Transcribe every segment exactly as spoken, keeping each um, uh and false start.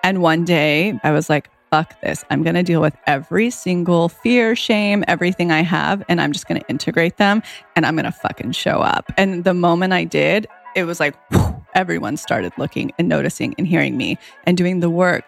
And one day I was like, fuck this. I'm going to deal with every single fear, shame, everything I have, and I'm just going to integrate them and I'm going to fucking show up. And the moment I did, it was like, whew, everyone started looking and noticing and hearing me and doing the work.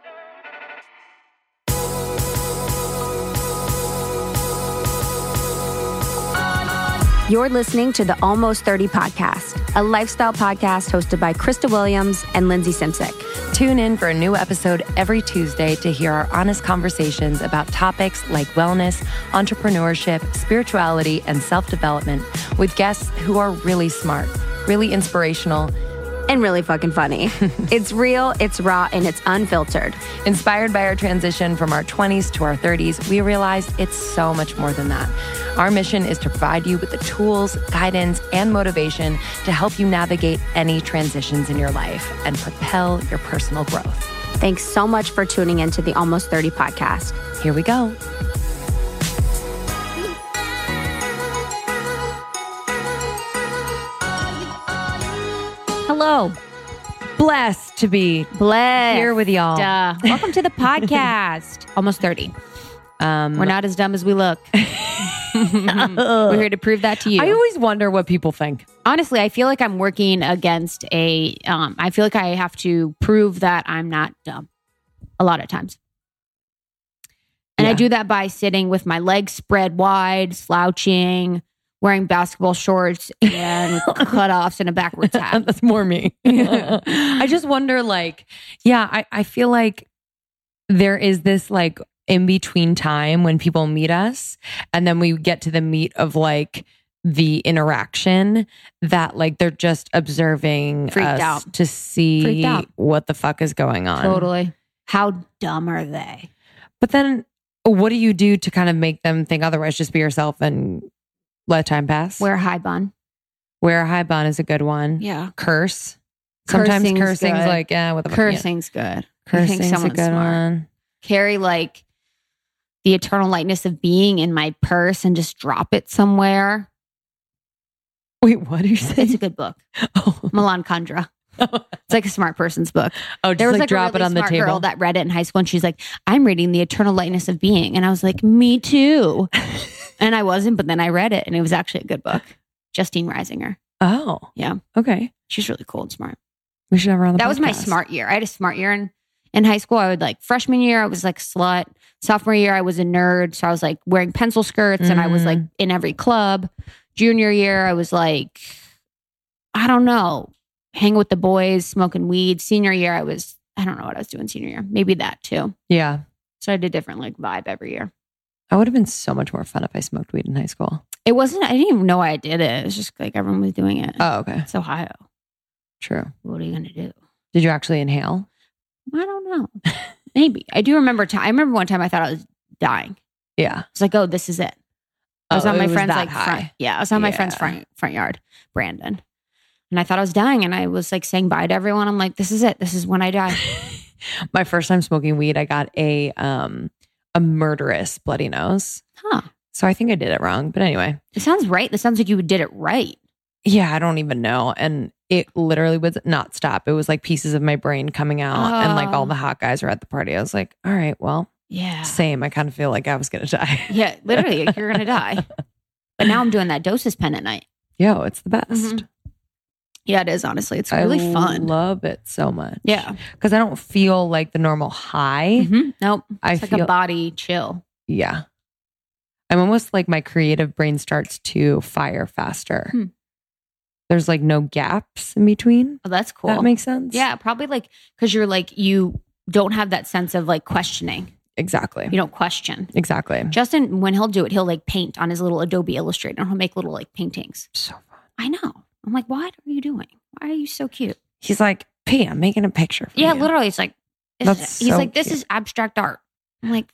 You're listening to the Almost thirty Podcast, a lifestyle podcast hosted by Krista Williams and Lindsay Simcik. Tune in for a new episode every Tuesday to hear our honest conversations about topics like wellness, entrepreneurship, spirituality, and self-development with guests who are really smart, really inspirational, and really fucking funny. It's real, it's raw, and it's unfiltered. Inspired by our transition from our twenties to our thirties, we realized it's so much more than that. Our mission is to provide you with the tools, guidance, and motivation to help you navigate any transitions in your life and propel your personal growth. Thanks so much for tuning into the Almost thirty Podcast. Here we go. Hello. Blessed to be Blessed. here with y'all. Uh, welcome to the podcast. Almost thirty. Um, We're not as dumb as we look. We're here to prove that to you. I always wonder what people think. Honestly, I feel like I'm working against a, um, I feel like I have to prove that I'm not dumb a lot of times. And Yeah. I do that by sitting with my legs spread wide, slouching, wearing basketball shorts and cutoffs and a backwards hat. That's more me. I just wonder, like, yeah, I, I feel like there is this like in between time when people meet us and then we get to the meat of like the interaction that like they're just observing Freaked us out. to see Freaked out. what the fuck is going on. Totally. How dumb are they? But then what do you do to kind of make them think otherwise? Just be yourself and let time pass? Wear a high bun. Wear a high bun is a good one. Yeah. Curse. Sometimes Cursing's cursing's good. like, yeah, what the fuck? Cursing's good. I think Cursing's a someone's good smart. one. Carry like the eternal lightness of being in my purse and just drop it somewhere. Wait, what are you saying? It's a good book. Oh, Milan Kundera. It's like a smart person's book. oh just There was like, like drop a really it on the smart table. girl that read it in high school and she's like, I'm reading the eternal lightness of being. And I was like, me too. And I wasn't, but then I read it and it was actually a good book. Justine Reisinger. Oh, Yeah. okay. She's really cool and smart. We should have her on the That was my podcast. smart year. I had a smart year in, in high school. I would like freshman year, I was like slut. Sophomore year, I was a nerd. So I was like wearing pencil skirts and I was like in every club. Junior year, I was like, I don't know, hanging with the boys, smoking weed. Senior year, I was, I don't know what I was doing senior year. Maybe that too. Yeah. So I had a different like vibe every year. I would have been so much more fun if I smoked weed in high school. It wasn't, I didn't even know why I did it. It was just like everyone was doing it. Oh, okay. It's Ohio. True. What are you going to do? Did you actually inhale? I don't know. Maybe. I do remember, t- I remember one time I thought I was dying. Yeah. I was like, oh, this is it. I was Oh, on my it was friend's that like high. front. Yeah, I was on my friend's Yeah. front front yard, Brandon. And I thought I was dying and I was like saying bye to everyone. I'm like, this is it. This is when I die. My first time smoking weed, I got a um a murderous bloody nose. Huh. So I think I did it wrong. But anyway. It sounds right. It sounds like you did it right. Yeah, I don't even know. And it literally would not stop. It was like pieces of my brain coming out. And like all Oh. the hot guys were at the party. I was like, all right, well, Yeah. same. I kind of feel like I was going to die. Yeah, literally, like you're going to die. But now I'm doing that doses pen at night. Yo, it's the best. Mhm. Yeah, it is, honestly. It's really I fun. love it so much. Yeah. Because I don't feel like the normal high. Mhm. Nope. I It's like feel, a body chill. yeah. I'm almost like my creative brain starts to fire faster. Hmm. There's like no gaps in between. Oh, that's cool. That makes sense. Yeah, probably like because you're like, you don't have that sense of like questioning. Exactly. You don't question. Exactly. Justin, when he'll do it, he'll like paint on his little Adobe Illustrator and he'll make little like paintings. So fun. I know. I'm like, what are you doing? Why are you so cute? He's like, P, I'm making a picture for Yeah, you. literally. It's like, this That's is, he's so like, this cute. is abstract art. I'm like,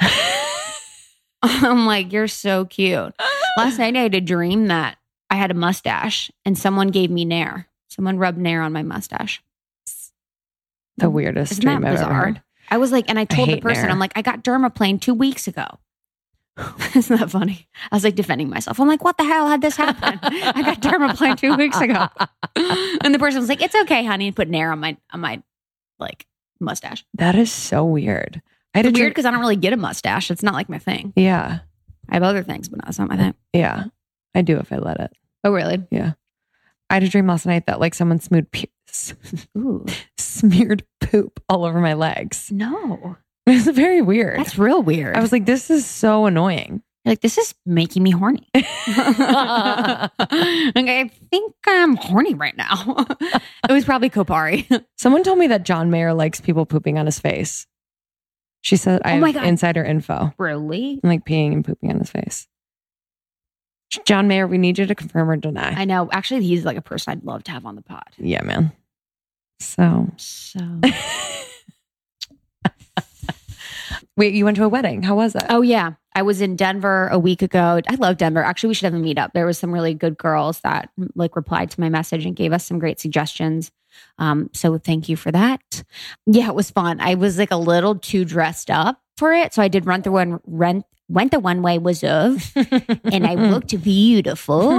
I'm like, you're so cute. Last night I had a dream that I had a mustache and someone gave me Nair. Someone rubbed Nair on my mustache. The weirdest Isn't dream that I've ever bizarre? heard. I was like, and I told the hate person, Nair. I'm like, I got dermaplane two weeks ago. Isn't that funny? I was like defending myself. I'm like, what the hell had this happen? I got dermaplane two weeks ago. And the person was like, it's okay, honey, and put Nair on my on my like mustache. That is so weird. I had It's a weird dream. because I don't really get a mustache. It's not like my thing. Yeah. I have other things, but that's not my thing. Yeah. I do if I let it. Oh, really? Yeah. I had a dream last night that like someone smeared, pu- Ooh. smeared poop all over my legs. No. It was very weird. That's real weird. I was like, this is so annoying. like, this is making me horny. Like, I think I'm horny right now. It was probably Kopari. Someone told me that John Mayer likes people pooping on his face. She said, I Oh my have God. insider info. Really? And like peeing and pooping on his face. John Mayer, we need you to confirm or deny. I know. Actually, he's like a person I'd love to have on the pod. Yeah, man. So, So. wait, you went to a wedding. How was it? Oh, yeah. I was in Denver a week ago. I love Denver. Actually, we should have a meetup. There was some really good girls that like replied to my message and gave us some great suggestions. Um, so thank you for that. Yeah, it was fun. I was like a little too dressed up for it. So I did run through one rent went the one way was of and I looked beautiful.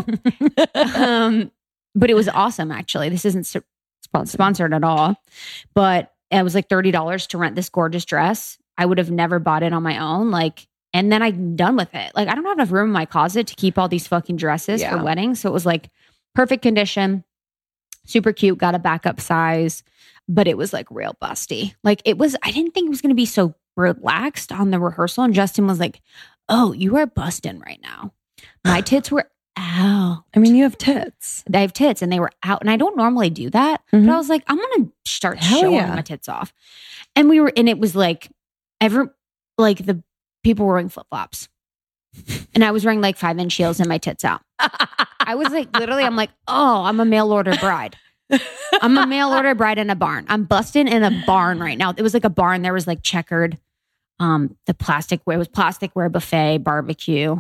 um, but it was awesome actually. This isn't su- sponsored at all. But it was like thirty dollars to rent this gorgeous dress. I would have never bought it on my own. Like, and then I'm done with it. Like, I don't have enough room in my closet to keep all these fucking dresses Yeah. for weddings. So it was like perfect condition, super cute, got a backup size, but it was like real busty. Like it was, I didn't think it was going to be so relaxed on the rehearsal. And Justin was like, oh, you are busting right now. My tits were out. I mean, you have tits. I have tits and they were out. And I don't normally do that. Mhm. But I was like, I'm going to start Hell showing yeah. my tits off. And we were, and it was like, ever, like the people were wearing flip flops. And I was wearing like five inch heels and my tits out. I was like, literally, I'm like, oh, I'm a mail order bride. I'm a mail order bride in a barn. I'm busting in a barn right now. It was like a barn. There was like checkered, um, the plastic, it was plasticware buffet, barbecue.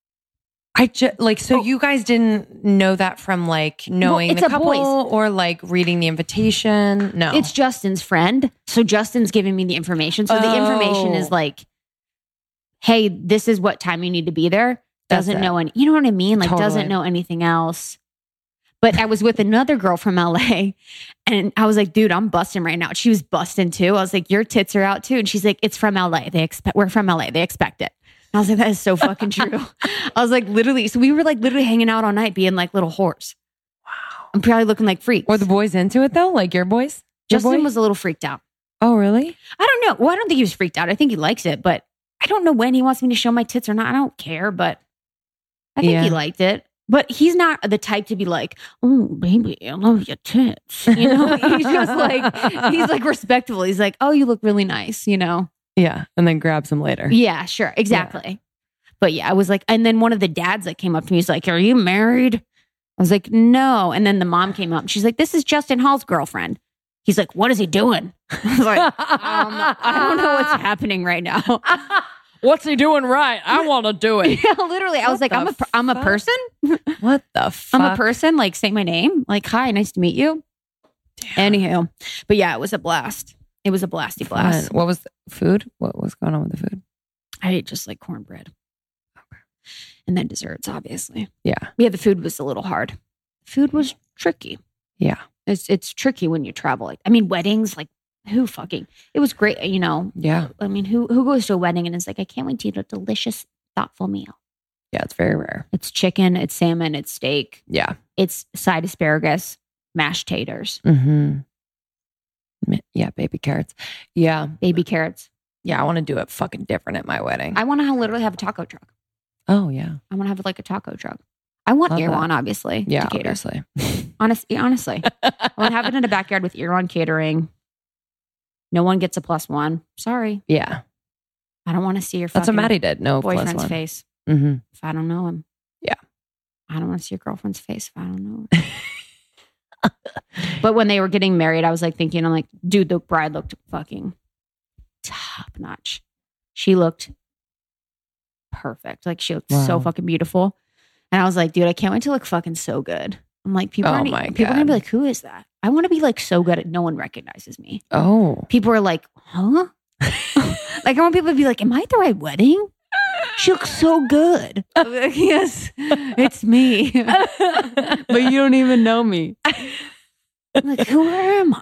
I just like, so you guys didn't know that from like knowing it's the a couple boys. or like reading the invitation? No. It's Justin's friend. So Justin's giving me the information. So the information Oh. is like, hey, this is what time you need to be there. That's Doesn't it. know any, you know what I mean? Like Totally. doesn't know anything else. But I was with another girl from L A and I was like, dude, I'm busting right now. She was busting too. I was like, your tits are out too. And she's like, it's from L A. They expect, we're from L A. They expect it. And I was like, that is so fucking true. I was like, literally. So we were like literally hanging out all night being like little whores. Wow. I'm probably looking like freaks. Were the boys into it though? Like your boys? Your Justin boy? was a little freaked out. Oh, really? I don't know. Well, I don't think he was freaked out. I think he likes it, but I don't know when he wants me to show my tits or not. I don't care, but I think Yeah. he liked it. But he's not the type to be like, oh, baby, I love your tits. You know, he's just like, he's like respectful. He's like, oh, you look really nice, you know? Yeah. And then grabs them later. Yeah, sure. Exactly. But yeah, I was like, and then one of the dads that came up to me, he's like, are you married? I was like, no. And then the mom came up. She's like, this is Justin Hall's girlfriend. He's like, what is he doing? I was like, um, I don't know what's happening right now. What's he doing right? I want to do it. Yeah, literally. I What was like, the I'm a, per- I'm a fuck? person. What the fuck? I'm a person. Like, say my name. Like, hi, nice to meet you. Anywho, but yeah, it was a blast. It was a blasty Fun. blast. What was the food? What was going on with the food? I ate just like cornbread. And then desserts, obviously. Yeah. Yeah, the food was a little hard. Food was tricky. Yeah. It's it's tricky when you travel. Like, I mean, weddings, like, who fucking, it was great, you know. Yeah. I mean, who who goes to a wedding and is like, I can't wait to eat a delicious, thoughtful meal. Yeah. It's very rare. It's chicken, it's salmon, it's steak, Yeah. it's side asparagus, mashed taters, Mm-hmm. Yeah. Baby carrots. Yeah. baby carrots. Yeah. I want to do it fucking different at my wedding. I want to literally have a taco truck. oh, yeah. I want to have like a taco truck. I want Love that. Irwan, obviously. Yeah. to cater. Obviously. Honestly, honestly, I want to have it in the backyard with Irwan catering. No one gets a plus one. Sorry, Yeah. I don't want to see your That's what fucking Maddie did. No plus boyfriend's one. face Mm-hmm. if I don't know him. Yeah. I don't want to see your girlfriend's face if I don't know her. But when they were getting married, I was like thinking, I'm like, dude, the bride looked fucking top notch. She looked perfect. Like she looked so Wow. fucking beautiful. And I was like, dude, I can't wait to look fucking so good. I'm like, people, Oh are, my people are gonna be God. like, who is that? I want to be like so good at no one recognizes me. Oh. People are like, huh? Like I want people to be like, am I at the right wedding? She looks so good. I'm like, yes, it's me. But you don't even know me. I'm like, who am I?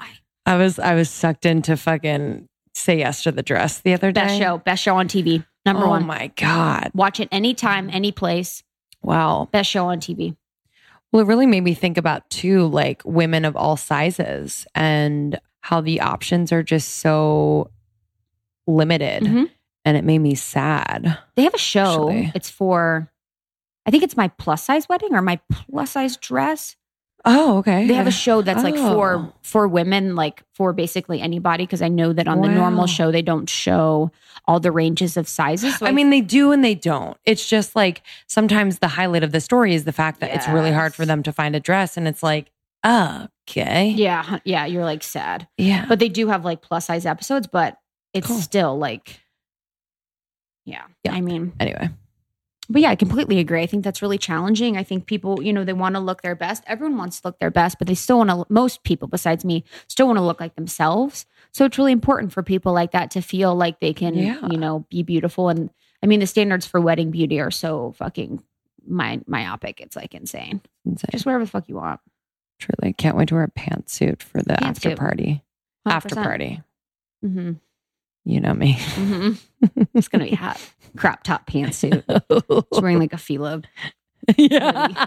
I was I was sucked into fucking Say Yes to the Dress the other day. Best show. Best show on T V. Number oh one. Oh my God. Watch it anytime, any place. Wow. Best show on T V. Well, it really made me think about too, like women of all sizes and how the options are just so limited. Mm-hmm. And it made me sad. They have a show. Actually. It's for, I think it's My Plus Size Wedding or My Plus Size Dress. Oh, okay. They have a show that's like Oh. for for women, like for basically anybody. Because I know that on the Wow. normal show they don't show all the ranges of sizes. So I mean, they do and they don't. It's just like sometimes the highlight of the story is the fact that it's really hard Yes. for them to find a dress. And it's like, okay. yeah, yeah, you're like sad. Yeah. But they do have like plus size episodes, but it's Cool. still like, yeah. Yeah. I mean, Anyway. but yeah, I completely agree. I think that's really challenging. I think people, you know, they want to look their best. Everyone wants to look their best, but they still want to, most people besides me, still want to look like themselves. So it's really important for people like that to feel like they can, Yeah. you know, be beautiful. And I mean, the standards for wedding beauty are so fucking my, myopic. It's like insane. Insane. Just whatever the fuck you want. Truly. Can't wait to wear a pantsuit for the after Pantsuit. party. After party. Mm-hmm. You know me. Mm-hmm. It's going to be hot. Crop top pantsuit. It's wearing like a philo. Yeah.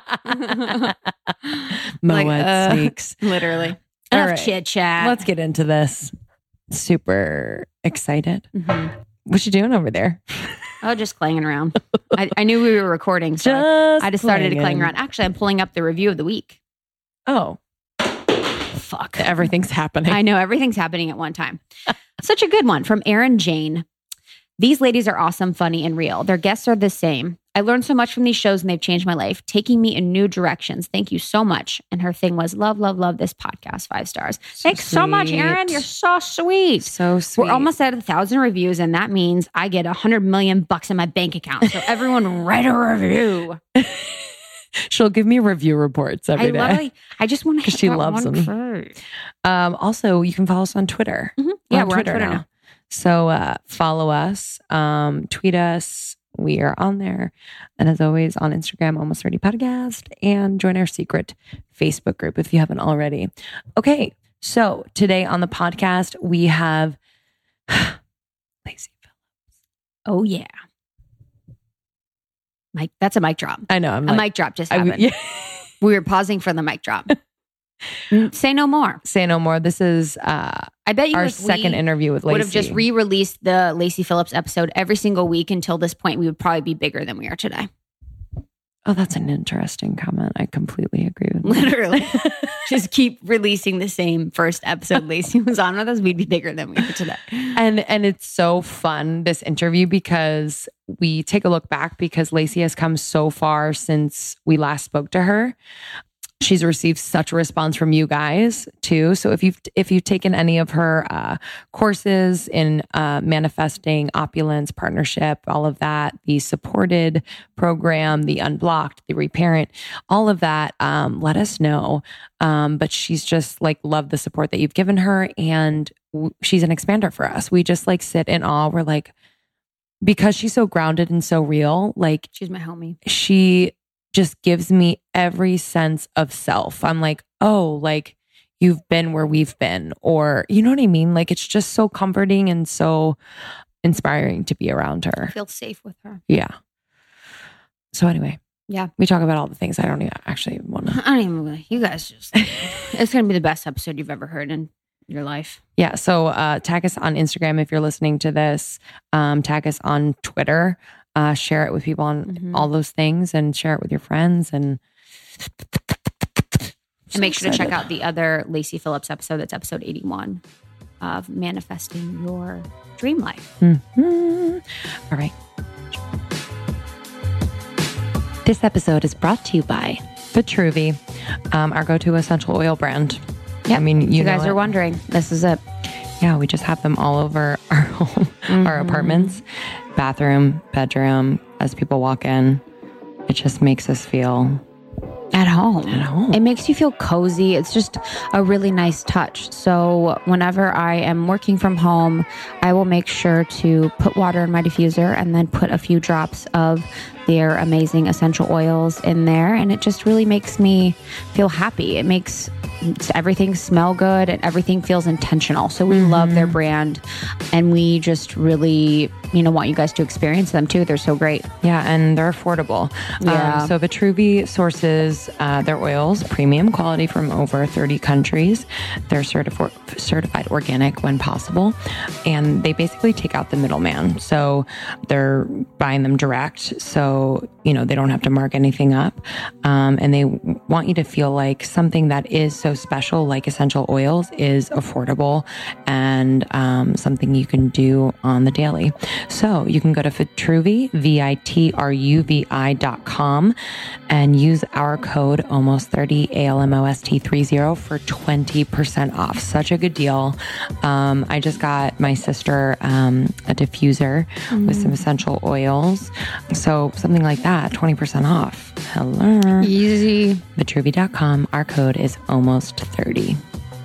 Like, Moet uh, sneaks. Literally. All Enough right. chit chat. Let's get into this. Super excited. Mm-hmm. What you doing over there? Oh, just clanging around. I, I knew we were recording, so I, Just I just started to clang clanging. around. Actually, I'm pulling up the review of the week. Oh, Fuck. everything's happening. I know everything's happening at one time. Such a good one from Erin Jane. These ladies are awesome, funny, and real. Their guests are the same. I learned so much from these shows and they've changed my life, taking me in new directions. Thank you so much. And her thing was, love, love, love this podcast. Five stars. Thanks so much, sweet. Erin. You're so sweet. So sweet. We're almost at a thousand reviews, and that means I get a hundred million bucks in my bank account. So everyone write a review. She'll give me review reports every I day. literally, I just want to. 'Cause she loves them. First. Um, also, you can follow us on Twitter. Mhm. Yeah, we're on Twitter now. So uh, follow us, um, tweet us. We are on there. And as always, on Instagram, Almost thirty Podcast, and join our secret Facebook group if you haven't already. Okay, so today on the podcast, we have Lacey Phillips. Oh yeah, Mike. That's a mic drop. I know. I'm a like, mic drop just I- happened. yeah. We were pausing for the mic drop. Mm, Say no more. Say no more. This is uh, I bet you our if second we interview with Lacey. would have just re-released the Lacey Phillips episode every single week until this point, we would probably be bigger than we are today. Oh, that's an interesting comment. I completely agree with that. Literally. Just keep releasing the same first episode Lacey was on with us, we'd be bigger than we are today. And and it's so fun, this interview, because we take a look back because Lacey has come so far since we last spoke to her. She's received such a response from you guys too. So if you've if you've taken any of her uh, courses in uh, manifesting, opulence, partnership, all of that, the supported program, the unblocked, the reparent, all of that, um, let us know. Um, but she's just like loved the support that you've given her, and w- she's an expander for us. We just like sit in awe. We're like, because she's so grounded and so real, like She's my homie. she just gives me every sense of self. I'm like, oh, like you've been where we've been, or you know what I mean? Like it's just so comforting and so inspiring to be around I her. feel safe with her. Yeah. So anyway, Yeah. we talk about all the things I don't even actually want to. I don't even, you guys just, it's going to be the best episode you've ever heard in your life. Yeah. So uh, tag us on Instagram if you're listening to this. Um, tag us on Twitter. Uh, share it with people on Mhm. all those things, and share it with your friends. And, And make sure to check out the other Lacey Phillips episode. That's episode eighty-one of Manifesting Your Dream Life. Mm-hmm. All right. This episode is brought to you by Vitruvi, um, our go-to essential oil brand. Yeah, I mean, you, you guys know are it. wondering. This is it. Yeah, we just have them all over our home, our Mhm. apartments, bathroom, bedroom. As people walk in, it just makes us feel At home. at home. It makes you feel cozy. It's just a really nice touch. So whenever I am working from home, I will make sure to put water in my diffuser and then put a few drops of their amazing essential oils in there. And it just really makes me feel happy. It makes everything smell good and everything feels intentional. So we Mm-hmm. love their brand, and we just really, you know, want you guys to experience them too. They're so great. Yeah, and they're affordable. Yeah. Um, so Vitruvi sources uh, their oils, premium quality from over thirty countries. They're certif- certified organic when possible. And they basically take out the middleman. So they're buying them direct. So, you know, they don't have to mark anything up. Um, and they want you to feel like something that is so special, like essential oils, is affordable and um, something you can do on the daily. So you can go to Vitruvi, V I T R U V I dot com, and use our code almost thirty, A L M O S T thirty for twenty percent off. Such a good deal. Um, I just got my sister um, a diffuser mm. with some essential oils. So something like that, twenty percent off. Hello. Easy. Vitruvi dot com. Our code is almost thirty.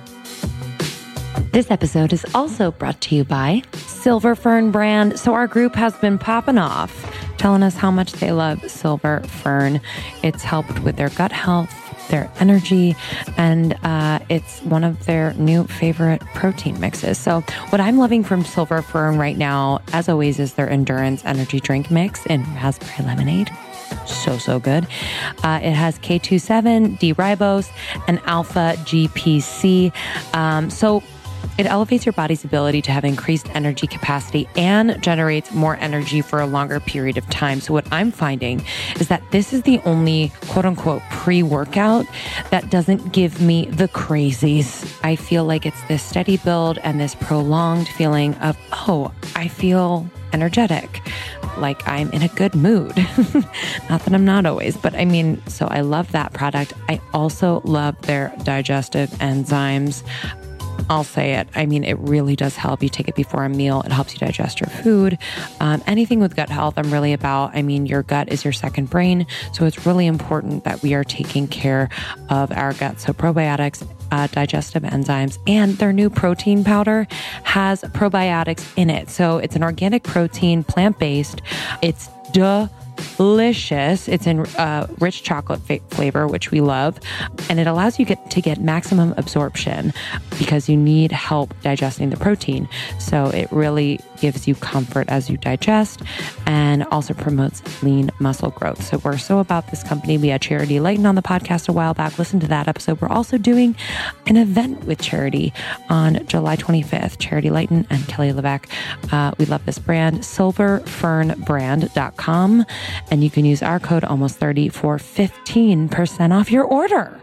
This episode is also brought to you by Silver Fern brand. So our group has been popping off, telling us how much they love Silver Fern. It's helped with their gut health, their energy, and uh, it's one of their new favorite protein mixes. So what I'm loving from Silver Fern right now, as always, is their Endurance Energy Drink Mix in raspberry lemonade. So, so good. Uh, it has K twenty-seven, D-ribose, and alpha G P C. Um, so it elevates your body's ability to have increased energy capacity and generates more energy for a longer period of time. So what I'm finding is that this is the only quote unquote pre-workout that doesn't give me the crazies. I feel like it's this steady build and this prolonged feeling of, oh, I feel energetic, like I'm in a good mood. Not that I'm not always, but I mean, so I love that product. I also love their digestive enzymes. I'll say it. I mean, it really does help. You take it before a meal. It helps you digest your food. Um, anything with gut health, I'm really about. I mean, your gut is your second brain. So it's really important that we are taking care of our gut. So probiotics, uh, digestive enzymes, and their new protein powder has probiotics in it. So it's an organic protein, plant-based. It's duh. Delicious. It's in uh, rich chocolate fa- flavor, which we love. And it allows you get, to get maximum absorption because you need help digesting the protein. So it really gives you comfort as you digest and also promotes lean muscle growth. So we're so about this company. We had Charity Layton on the podcast a while back. Listen to that episode. We're also doing an event with Charity on July twenty-fifth. Charity Layton and Kelly LeVeque. Uh, we love this brand, silver fern brand dot com. And you can use our code almost thirty for fifteen percent off your order.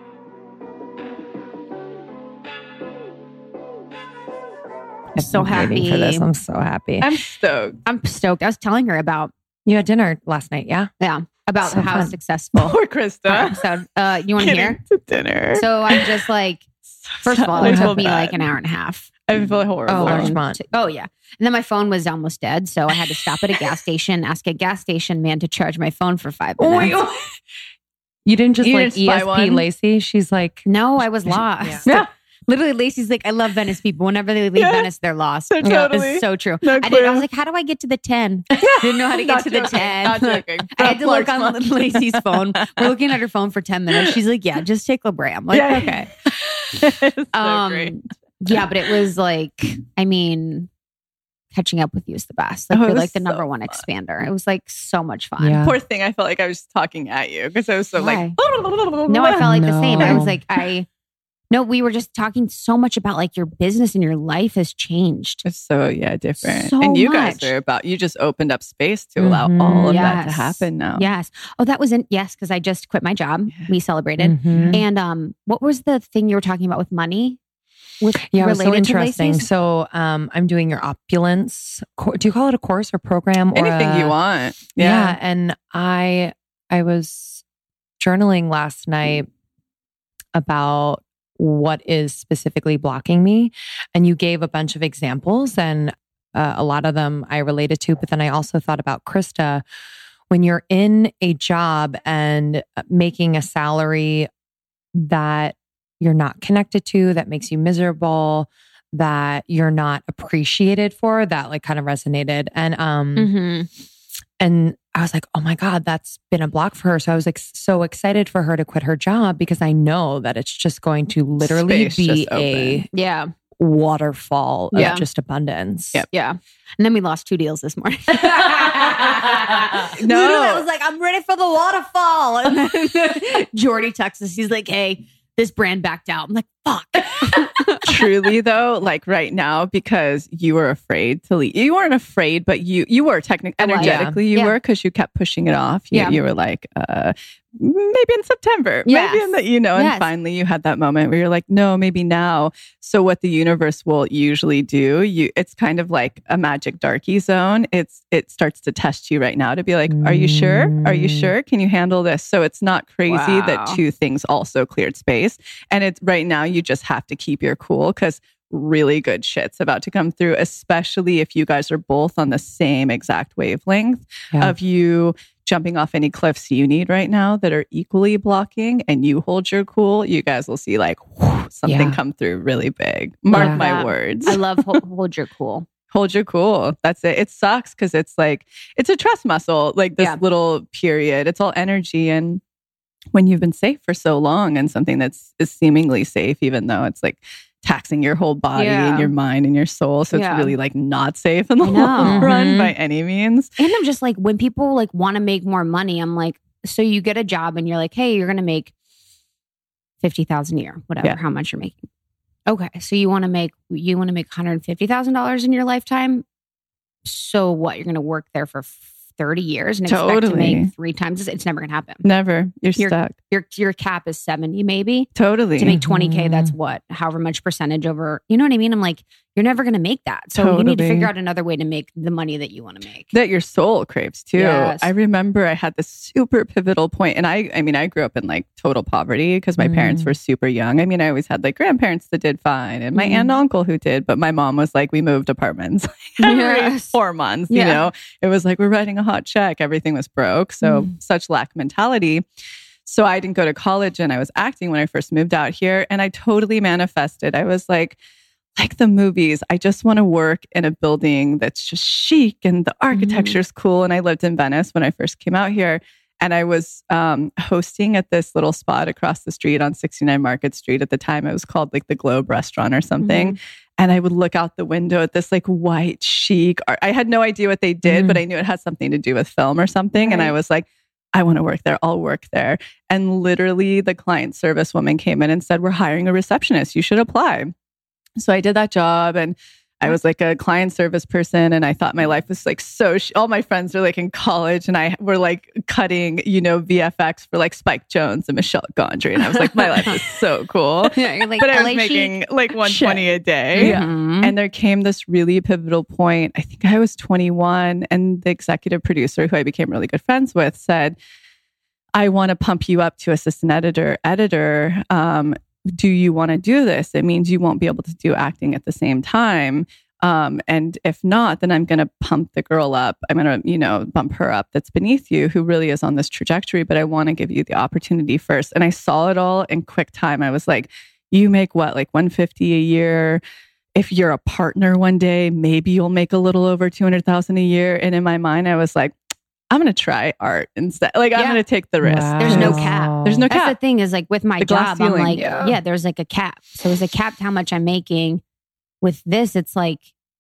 I'm so I've been happy waiting for this. I'm so happy. I'm stoked. I'm stoked. I was telling her about, You had dinner last night, yeah? yeah, about So how fun. successful. Poor Krista. our episode. Uh, you want to Getting hear? to dinner. So I just like, first of all, I it feel took me bad. like an hour and a half. I feel horrible. Oh, Larchmont. Oh, yeah. And then my phone was almost dead. So I had to stop at a gas station, ask a gas station man to charge my phone for five minutes. Wait, You didn't just You like didn't spy E S P one? Lacey? She's like, No, I was lost. Yeah. Literally, Lacey's like, I love Venice people. Whenever they leave Yeah. Venice, they're lost. So totally. It's so true. No I, did, I clue. was like, how do I get to the ten? Didn't know how to get Not to the joking. ten. Not joking. I had to look on Larchmont. Lacey's phone. We're looking at her phone for ten minutes. She's like, yeah, just take La Brea. I'm like, Yeah. okay. It's so Um, great. Yeah, but it was like, I mean, catching up with you is the best. Like, Oh, it you're was like the so number one fun. expander. It was like so much fun. Yeah. Poor thing. I felt like I was talking at you because I was so like. No, I felt like the same. I No. was like, I, no, we were just talking so much about like your business and your life has changed. It's so yeah different. So and you much. guys are about. You just opened up space to allow all of that to Yes. happen now. Yes. Oh, that was in, yes, because I just quit my job. Yeah. We celebrated. Mhm. And um, what was the thing you were talking about with money? With Yeah, it was so related to interesting. Lacey's? So um, I'm doing your opulence. Co- do you call it a course or program? Or Anything a- you want. Yeah. Yeah. And I I was journaling last night about what is specifically blocking me. And you gave a bunch of examples, and uh, a lot of them I related to. But then I also thought about Krista. When you're in a job and making a salary that you're not connected to, that makes you miserable, that you're not appreciated for, that like kind of resonated. And um Mhm. and I was like, oh my God, that's been a block for her. So I was like so excited for her to quit her job because I know that it's just going to literally Space be just open. a Yeah. waterfall Yeah. of just abundance. Yep. Yeah. And then we lost two deals this morning. No. Literally, I was like, I'm ready for the waterfall. And then Jordy texts us. He's like, hey, this brand backed out. I'm like, fuck. Truly though, like right now, because you were afraid to leave. You weren't afraid, but you you were technically, I was. energetically you Yeah. were, because you kept pushing it off. You, Yeah. you were like, uh, maybe in September, Yes. maybe in the, you know, and Yes. finally you had that moment where you're like, no, maybe now. So what the universe will usually do, you, it's kind of like a magic darky zone. It's, it starts to test you right now to be like, are you sure? Are you Mm. sure? Can you handle this? So it's not crazy Wow. that two things also cleared space. And it's right now, you just have to keep your cool because really good shit's about to come through, especially if you guys are both on the same exact wavelength Yeah. of you jumping off any cliffs you need right now that are equally blocking, and you hold your cool. You guys will see like whew, something Yeah. come through really big. Mark Yeah. my Yeah. words. I love hold, hold your cool. Hold your cool. That's it. It sucks because it's like, it's a trust muscle, like this Yeah. little period. It's all energy. And when you've been safe for so long and something that's is seemingly safe, even though it's like taxing your whole body Yeah. and your mind and your soul. So Yeah. it's really like not safe in the I know. long run Mhm. by any means. And I'm just like, when people like want to make more money, I'm like, so you get a job and you're like, hey, you're going to make fifty thousand a year, whatever, Yeah. how much you're making. Okay. So you want to make, you want to make one hundred fifty thousand dollars in your lifetime. So what? You're going to work there for thirty years and expect to Totally. make three times this? It's never going to happen. Never. You're, You're- stuck. Your, your cap is seventy maybe. Totally. To make twenty K, Mhm. that's what? However much percentage over, you know what I mean? I'm like, you're never going to make that. So you need to Totally. figure out another way to make the money that you want to make. that your soul craves too. Yes. I remember I had this super pivotal point, and I, I mean, I grew up in like total poverty because my parents Mm. were super young. I mean, I always had like grandparents that did fine, and my Mhm. aunt and uncle who did, but my mom was like, we moved apartments every Yes. four months. Yeah. You know, it was like we're writing a hot check. Everything was broke, so Mm. such lack mentality. So I didn't go to college, and I was acting when I first moved out here, and I totally manifested. I was like, like the movies, I just want to work in a building that's just chic and the architecture's cool. And I lived in Venice when I first came out here. And I was um, hosting at this little spot across the street on sixty-nine Market Street. At the time, it was called like the Globe Restaurant or something. And I would look out the window at this like white chic art. I had no idea what they did, Mm. but I knew it had something to do with film or something. And I Right. was like, I want to work there. I'll work there. And literally the client service woman came in and said, we're hiring a receptionist. You should apply. So I did that job, and I was like a client service person, and I thought my life was like so, sh- all my friends were like in college, and I were like cutting, you know, V F X for like Spike Jones and Michelle Gondry. And I was like, my life is so cool. Yeah, you're like, But I L was A chic. making like one hundred twenty a day. Yeah. Mhm. And there came this really pivotal point. I think I was twenty-one, and the executive producer, who I became really good friends with, said, I want to pump you up to assistant editor, editor. Um, do you want to do this? It means you won't be able to do acting at the same time. Um, and if not, then I'm going to pump the girl up. I'm going to, you know, bump her up that's beneath you, who really is on this trajectory. But I want to give you the opportunity first. And I saw it all in quick time. I was like, you make what, like one hundred fifty a year? If you're a partner one day, maybe you'll make a little over two hundred thousand a year. And in my mind, I was like, I'm going to try art instead. Like, I'm Yeah. going to take the risk. Wow. There's no cap. There's no That's cap. the thing is like with my The glass job, I'm ceiling, like, yeah. yeah. there's like a cap. So there's a cap to how much I'm making. With this, it's like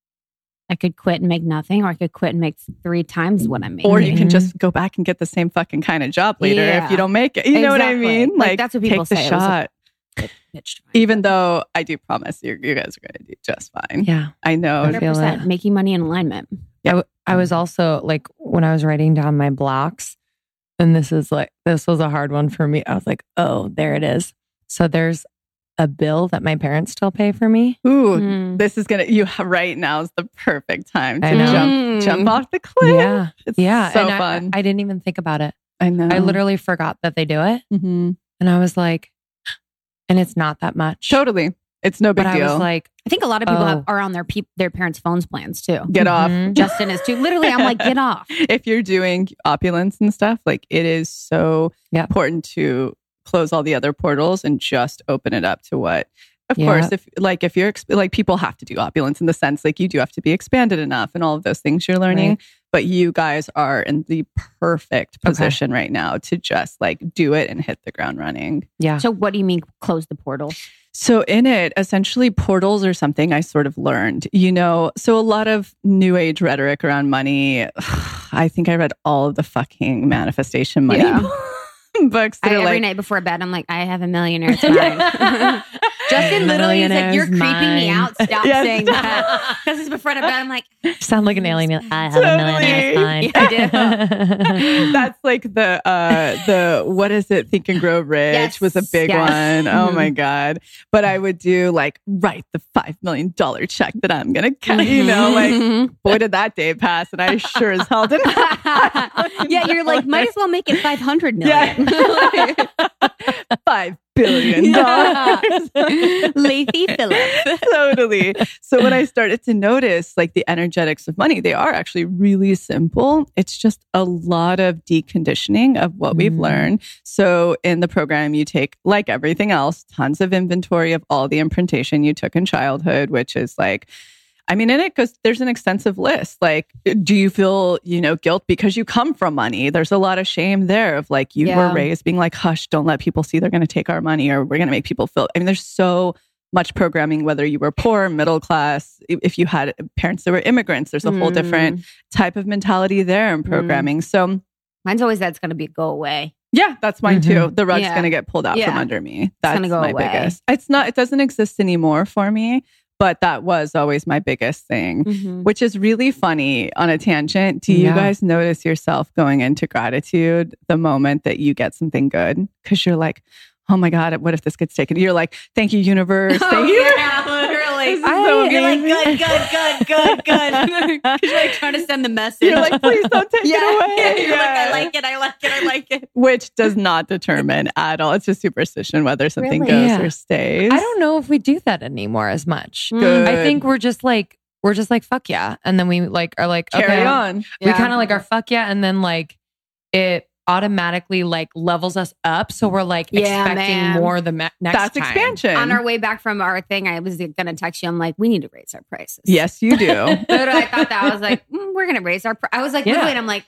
I could quit and make nothing, or I could quit and make three times what I'm making. Or you can Mhm. just go back and get the same fucking kind of job later Yeah. if you don't make it. You know what I Exactly. mean? Like, that's what people take the say. It was a- shot. Bitch. Even though I do promise you, you guys are going to do just fine. Yeah. I know. I feel one hundred percent it. making money in alignment. I, w- I was also like, when I was writing down my blocks, and this is like, this was a hard one for me. I was like, oh, there it is. So there's a bill that my parents still pay for me. Ooh, Mm. this is going to, you right now is the perfect time to I know. jump Mm. jump off the cliff. Yeah. It's Yeah. so and I- fun. I, didn't even think about it. I know. I literally forgot that they do it. hmm And I was like, and it's not that much. Totally. It's no big But I deal. was like, I think a lot of people Oh. have, are on their peop their parents' phones plans too. get off. Mhm. Justin is too. Literally, I'm like, get off. If you're doing opulence and stuff, like it is so Yep. important to close all the other portals and just open it up to what Of Yeah. course, if like if you're exp- like people have to do opulence in the sense like you do have to be expanded enough and all of those things you're learning. Right. But you guys are in the perfect position right now to just like do it and hit the ground running. Yeah. So what do you mean close the portal? So in it, essentially portals are something I sort of learned, you know, so a lot of new age rhetoric around money. I think I read all of the fucking manifestation money Yeah. books that I, are every like, night before bed, I'm like, I have a millionaire. It's mine. Justin literally is like, you're Millionaire's creeping me mine. out. Stop Yes. saying that. Because it's before bed. I'm like, Sound like an alien. I have Totally. a millionaire's mind. I that's like the uh the what is it, Think and Grow Rich Yes. was a big Yes. one. Oh Mhm. my god. But I would do like write the five million dollar check that I'm gonna cut, you know, like boy did that day pass and I sure as hell didn't. yeah, you're like, might as well make it five hundred million. Five billion dollars. Lathy Phillips. Totally. So when I started to notice like the energetics of money, they are actually really simple. It's just a lot of deconditioning of what we've Mm. learned. So in the program, you take, like everything else, tons of inventory of all the imprintation you took in childhood, which is like, I mean, in it, because there's an extensive list. Like, do you feel, you know, guilt because you come from money? There's a lot of shame there of like, you Yeah. were raised being like, hush, don't let people see they're going to take our money or we're going to make people feel. I mean, there's so much programming, whether you were poor, middle class, i- if you had parents that were immigrants, there's a whole Mm. different type of mentality there in programming. So, Mine's always that it's going to be go away. yeah, that's mine too. The rug's Yeah. going to get pulled out Yeah. from under me. That's gonna go my away. biggest. It's not, it doesn't exist anymore for me, but that was always my biggest thing. Mm-hmm. Which is really funny on a tangent. Do you Yeah. guys notice yourself going into gratitude the moment that you get something good? Because you're like, oh my God, what if this gets taken? You're like, thank you, universe. Thank Oh, you. yeah, literally. This is so You're like, amazing. good, good, good, good, good. Because you're like trying to send the message. You're like, please don't take yeah, it away. yeah, you're like, I Yeah. like it, I like it, I like it. Which does not determine at all. It's just superstition whether something Really? goes Yeah. or stays. I don't know if we do that anymore as much. Good. I think we're just like, we're just like, fuck yeah. And then we like are like, Carry okay. on. We Yeah. kind of like are fuck yeah. And then like it automatically like levels us up. So we're like Yeah, expecting man. more the me- next That's time. expansion. On our way back from our thing, I was going to text you. I'm like, we need to raise our prices. Yes, you do. Literally, I thought that. I was like, mm, we're going to raise our prices. I was like, Yeah. literally, and I'm like,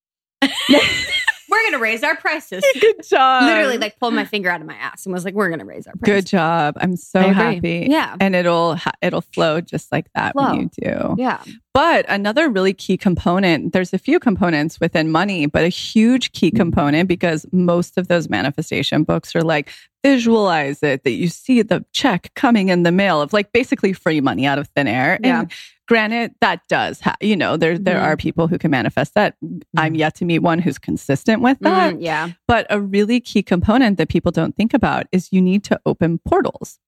we're going to raise our prices. Good job. Literally, like pulled my finger out of my ass and was like, we're going to raise our Good prices. job. I'm so I agree. happy. Yeah. And it'll ha- it'll flow just like that Flow. when you do. Yeah. But another really key component, there's a few components within money, but a huge key component, because most of those manifestation books are like, visualize it, that you see the check coming in the mail of like basically free money out of thin air. Yeah. And granted, that does, ha- you know, there, there Mhm. are people who can manifest that. I'm yet to meet one who's consistent with that. Mm, yeah. But a really key component that people don't think about is you need to open portals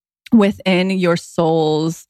within your soul's,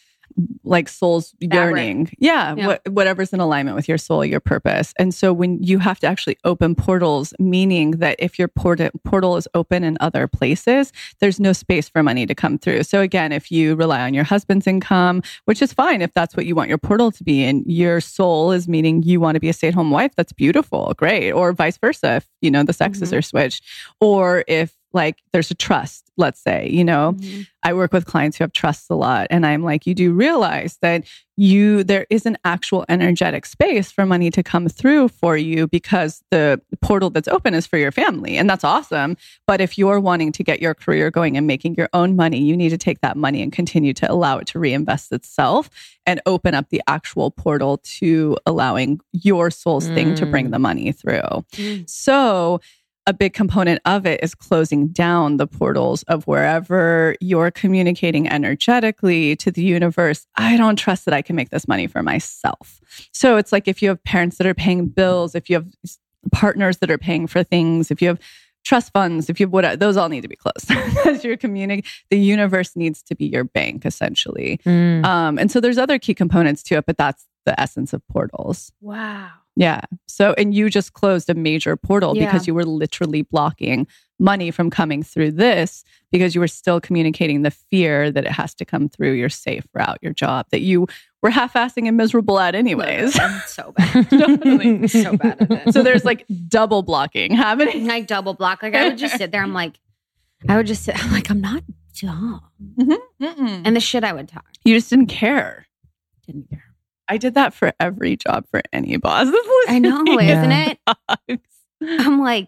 like soul's yearning. Yeah, Yeah. What, whatever's in alignment with your soul, your purpose. And so when you have to actually open portals, meaning that if your port- portal is open in other places, there's no space for money to come through. So again, if you rely on your husband's income, which is fine if that's what you want your portal to be, and your soul is meaning you want to be a stay-at-home wife, that's beautiful, great. Or vice versa, if you know the sexes Mhm. are switched. Or if like there's a trust, let's say, you know, Mhm. I work with clients who have trusts a lot, and I'm like, you do realize that you there is an actual energetic space for money to come through for you, because the portal that's open is for your family, and that's awesome. But if you're wanting to get your career going and making your own money, you need to take that money and continue to allow it to reinvest itself and open up the actual portal to allowing your soul's thing to bring Mm. the money through. Mm. So a big component of it is closing down the portals of wherever you're communicating energetically to the universe. I don't trust that I can make this money for myself. So it's like if you have parents that are paying bills, if you have partners that are paying for things, if you have trust funds, if you have what, those all need to be closed because you're communicating. The universe needs to be your bank, essentially. Mm. Um, and so there's other key components to it, but that's the essence of portals. Wow. Yeah. So, and you just closed a major portal Yeah. because you were literally blocking money from coming through this, because you were still communicating the fear that it has to come through your safe route, your job that you were half-assing and miserable at anyways. I'm so bad. Totally. So bad at it. So there's like double blocking happening. Like double block. Like I would just sit there. I'm like, I would just sit. I'm like, I'm not dumb. Mm-hmm. Mm-mm. And the shit I would talk. You just didn't care. Didn't care. I did that for every job for any boss. I know, isn't Yeah. it? I'm like,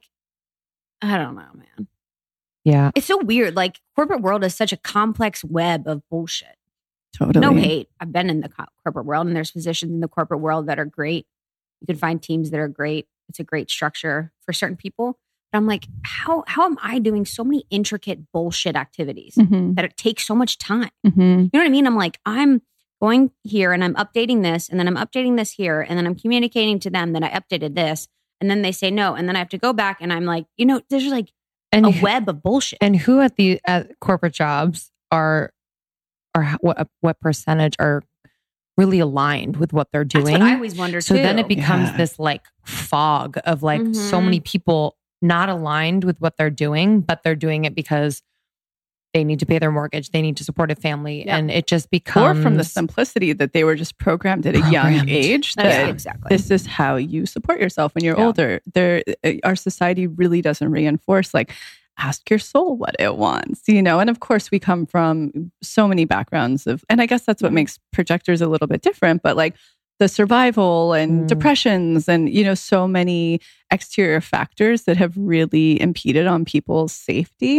I don't know, man. Yeah. It's so weird. Like, corporate world is such a complex web of bullshit. Totally. No hate. I've been in the co- corporate world, and there's positions in the corporate world that are great. You can find teams that are great. It's a great structure for certain people. But I'm like, how how am I doing so many intricate bullshit activities Mm-hmm. that it takes so much time? Mm-hmm. You know what I mean? I'm like, I'm going here and I'm updating this, and then I'm updating this here, and then I'm communicating to them that I updated this, and then they say no, and then I have to go back, and I'm like, you know, there's like And a who- web of bullshit. And who at the at corporate jobs are are h- what what percentage are really aligned with what they're That's doing? what I always wonder so too. then it becomes Yeah. this like fog of like so Mhm. many people not aligned with what they're doing, but they're doing it because they need to pay their mortgage, they need to support a family, Yeah. and it just Or becomes from the simplicity that they were just programmed at a young Programmed. age That's that exactly. this is how you support yourself when you're Yeah. older. There, our society really doesn't reinforce like ask your soul what it wants, you know. And of course, we come from so many backgrounds of, and I guess that's what Mhm. makes projectors a little bit different. But like the survival and Mm. depressions, and you know, so many exterior factors that have really impeded on people's safety.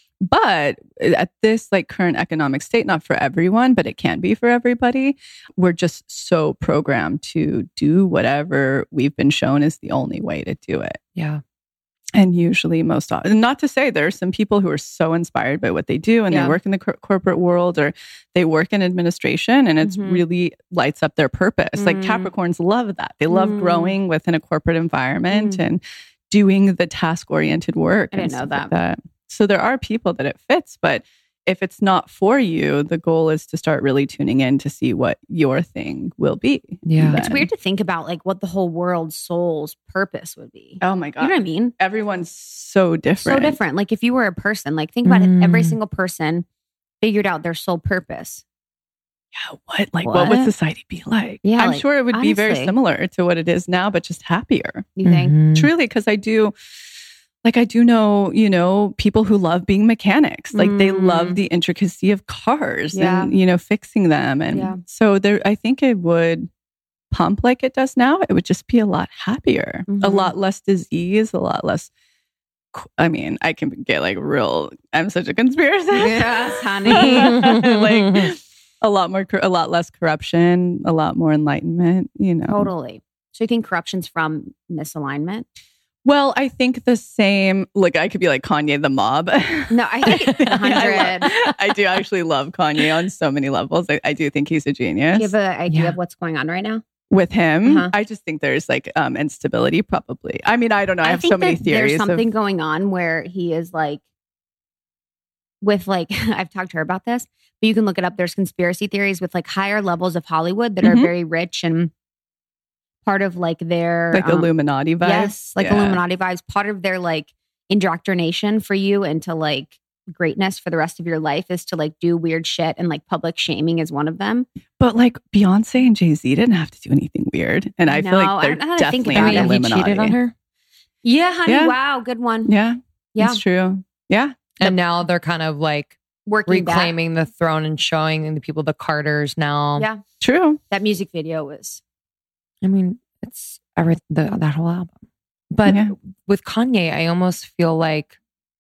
But at this like current economic state, not for everyone, but it can be for everybody, we're just so programmed to do whatever we've been shown is the only way to do it. yeah. And usually most often, not to say there are some people who are so inspired by what they do and Yeah. they work in the cor- corporate world or they work in administration and it's Mhm. really lights up their purpose. Like Mm. Capricorns love that. They love Mm. growing within a corporate environment Mm. and doing the task oriented work. I didn't and know stuff like that. So there are people that it fits, but if it's not for you, the goal is to start really tuning in to see what your thing will be. Yeah. It's then. weird to think about like what the whole world's soul's purpose would be. Oh my You God. know what I mean? Everyone's so different. So different. Like if you were a person, like think about it. Mm. Every single person figured out their soul purpose. Yeah, what? Like, what, would What? society be like? Yeah, I'm like, sure it would be very honestly. similar to what it is now, but just happier. You think? Mhm. Truly, because I do, like, I do know, you know, people who love being mechanics. Like, they Mm. love the intricacy of cars Yeah. and, you know, fixing them. And Yeah. so there, I think it would pump like it does now. It would just be a lot happier, a Mhm. lot less disease, a lot less. I mean, I can get like real. I'm such a conspiracy. Yes, honey. like a lot more, cor- a lot less corruption, a lot more enlightenment. You know, Totally. So you think corruption's from misalignment? Well, I think the same. Like, I could be like Kanye the mob. No, I think a I, hundred. love- I do actually love Kanye on so many levels. I, I do think he's a genius. Do you have an idea Yeah. of what's going on right now? With him, Uh-huh. I just think there's like um, instability. Probably. I mean, I don't know. I, have think so many that theories. There's of- something going on where he is like, with like, I've talked to her about this, but you can look it up. There's conspiracy theories with like higher levels of Hollywood that are Mhm. very rich and part of like their like um, Illuminati vibes. Yes, like Yeah. Illuminati vibes. Part of their like indoctrination for you into like greatness for the rest of your life is to like do weird shit, and like public shaming is one of them. But like Beyonce and Jay Z didn't have to do anything weird, and I No, feel I like they're don't know how to think definitely about an it. I mean, he Illuminati. cheated on her. Yeah, honey. Yeah. Wow, good one. Yeah, Yeah, that's true. Yeah, And now they're kind of like working back. reclaiming the throne and showing the people the Carters now. Yeah, true. that music video was. I mean, it's every the, that whole album. But Yeah. with Kanye, I almost feel like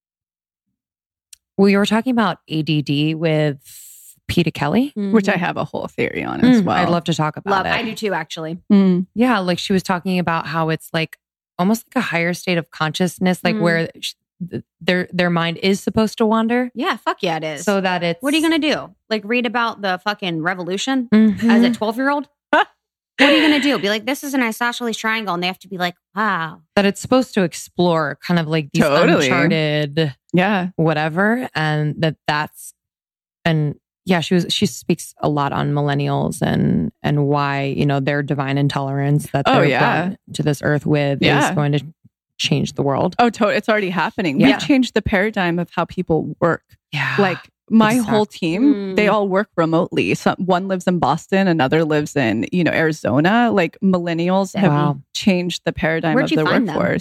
we were talking about A D D with Peter Kelly. Which I have a whole theory on as Mm, well. I'd love to talk about love. it. I do too, actually. Mm. Yeah, like she was talking about how it's like almost like a higher state of consciousness, like Mm. where sh- th- their their mind is supposed to wander, Yeah, fuck yeah, it is. so that it's. what are you gonna do? Like read about the fucking revolution Mhm. as a twelve year old? What are you gonna do? Be like, this is an isosceles triangle, and they have to be like, wow. that it's supposed to explore kind of like these Totally. uncharted Yeah, whatever, and that that's and yeah, she was she speaks a lot on millennials and and why, you know, their divine intolerance that Oh, they're yeah. brought to this earth with Yeah. is going to change the world. Oh, totally. It's already happening. Yeah. We've changed the paradigm of how people work. Yeah, Like my Exactly. whole team, Mm. they all work remotely. Some one lives in Boston, another lives in, you know, Arizona. Like millennials have Wow. changed the paradigm Where'd of you the find them? workforce.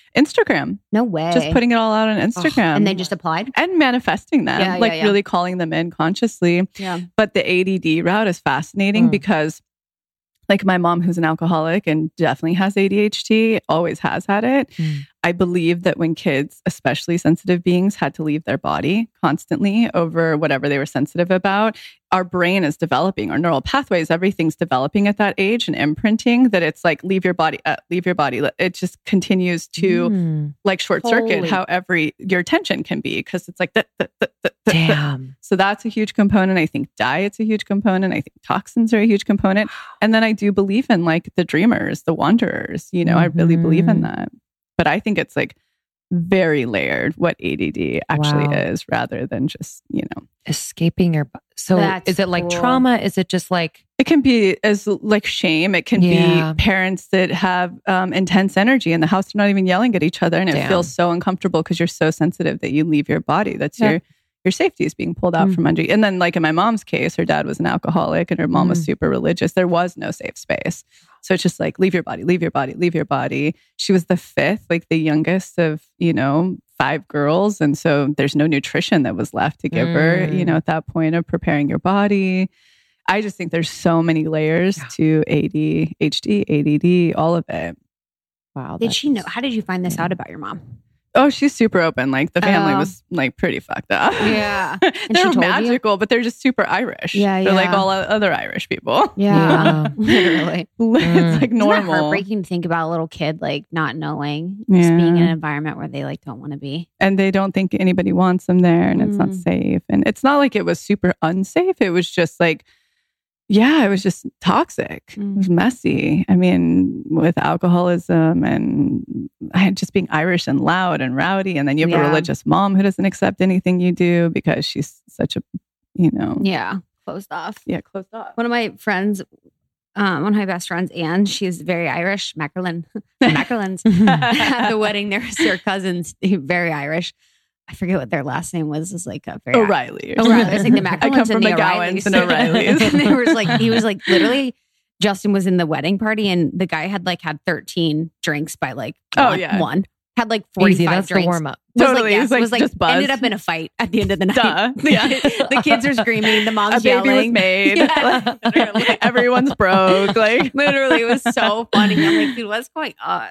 Instagram. No way. Just putting it all out on Instagram. Oh, and they just applied? And manifesting them, Yeah, yeah, like yeah. really calling them in consciously. Yeah. But the A D D route is fascinating Mm. because like my mom, who's an alcoholic and definitely has A D H D, always has had it. Mm. I believe that when kids, especially sensitive beings, had to leave their body constantly over whatever they were sensitive about, our brain is developing, our neural pathways, everything's developing at that age and imprinting that it's like, leave your body, uh, leave your body. It just continues to Mm. like short circuit Holy. how every, your attention can be because it's like, that, that, that, that, that, that. Damn. So that's a huge component. I think diet's a huge component. I think toxins are a huge component. And then I do believe in like the dreamers, the wanderers, you know, I really believe in Mhm. that. But I think it's like very layered what A D D actually Wow. is rather than just, you know, Escaping your. bo- So That's is it like cool. trauma? Is it just like. it can be as like shame. It can Yeah. be parents that have um, intense energy in the house. They're not even yelling at each other. And it Damn. feels so uncomfortable because you're so sensitive that you leave your body. That's Yeah. your your safety is being pulled out Mm. from under you. And then like in my mom's case, her dad was an alcoholic and her mom was Mm. super religious. There was no safe space. So it's just like, leave your body, leave your body, leave your body. She was the fifth, like the youngest of, you know, five girls. And so there's no nutrition that was left to give her, you Mm. know, at that point of preparing your body. I just think there's so many layers Yeah. to A D H D, A D D, all of it. Wow. Did that's- she know? How did you find this out about your mom? Oh, she's super open. Like the family Oh. was like pretty fucked up. Yeah. they're she told you? magical, but they're just super Irish. Yeah, They're like yeah. all o- other Irish people. Yeah. Literally. it's like Isn't that normal. heartbreaking to think about a little kid like not knowing, just Yeah. being in an environment where they like don't want to be? And they don't think anybody wants them there and it's not Mm. safe. And it's not like it was super unsafe. It was just like, yeah, it was just toxic. Mm. It was messy. I mean, with alcoholism and just being Irish and loud and rowdy. And then you have Yeah. a religious mom who doesn't accept anything you do because she's such a, you know, Yeah. Closed off. yeah, closed off. One of my friends, um, one of my best friends, Anne, she's very Irish, Mackerlin, Mackerlins. At the wedding, there was their cousins, very Irish. I forget what their last name was. It's like a very O'Reilly. or O'Reilly. something. It's like the I Mackerlins come from and the McGowan's O'Reillys. and O'Reillys. And there was like, he was like literally, Justin was in the wedding party and the guy had like had thirteen drinks by like Oh, one, yeah. one. Had like forty-five Easy. That's drinks. the warm up. Was Totally. Like, It yes, was like was like just buzz. ended up in a fight at the end of the night. Duh. The, Yeah. kid- the kids are screaming. The mom's A baby was yelling. made. Yeah. Like, everyone's broke. Like Literally, it was so funny. I'm like, dude, what's going on?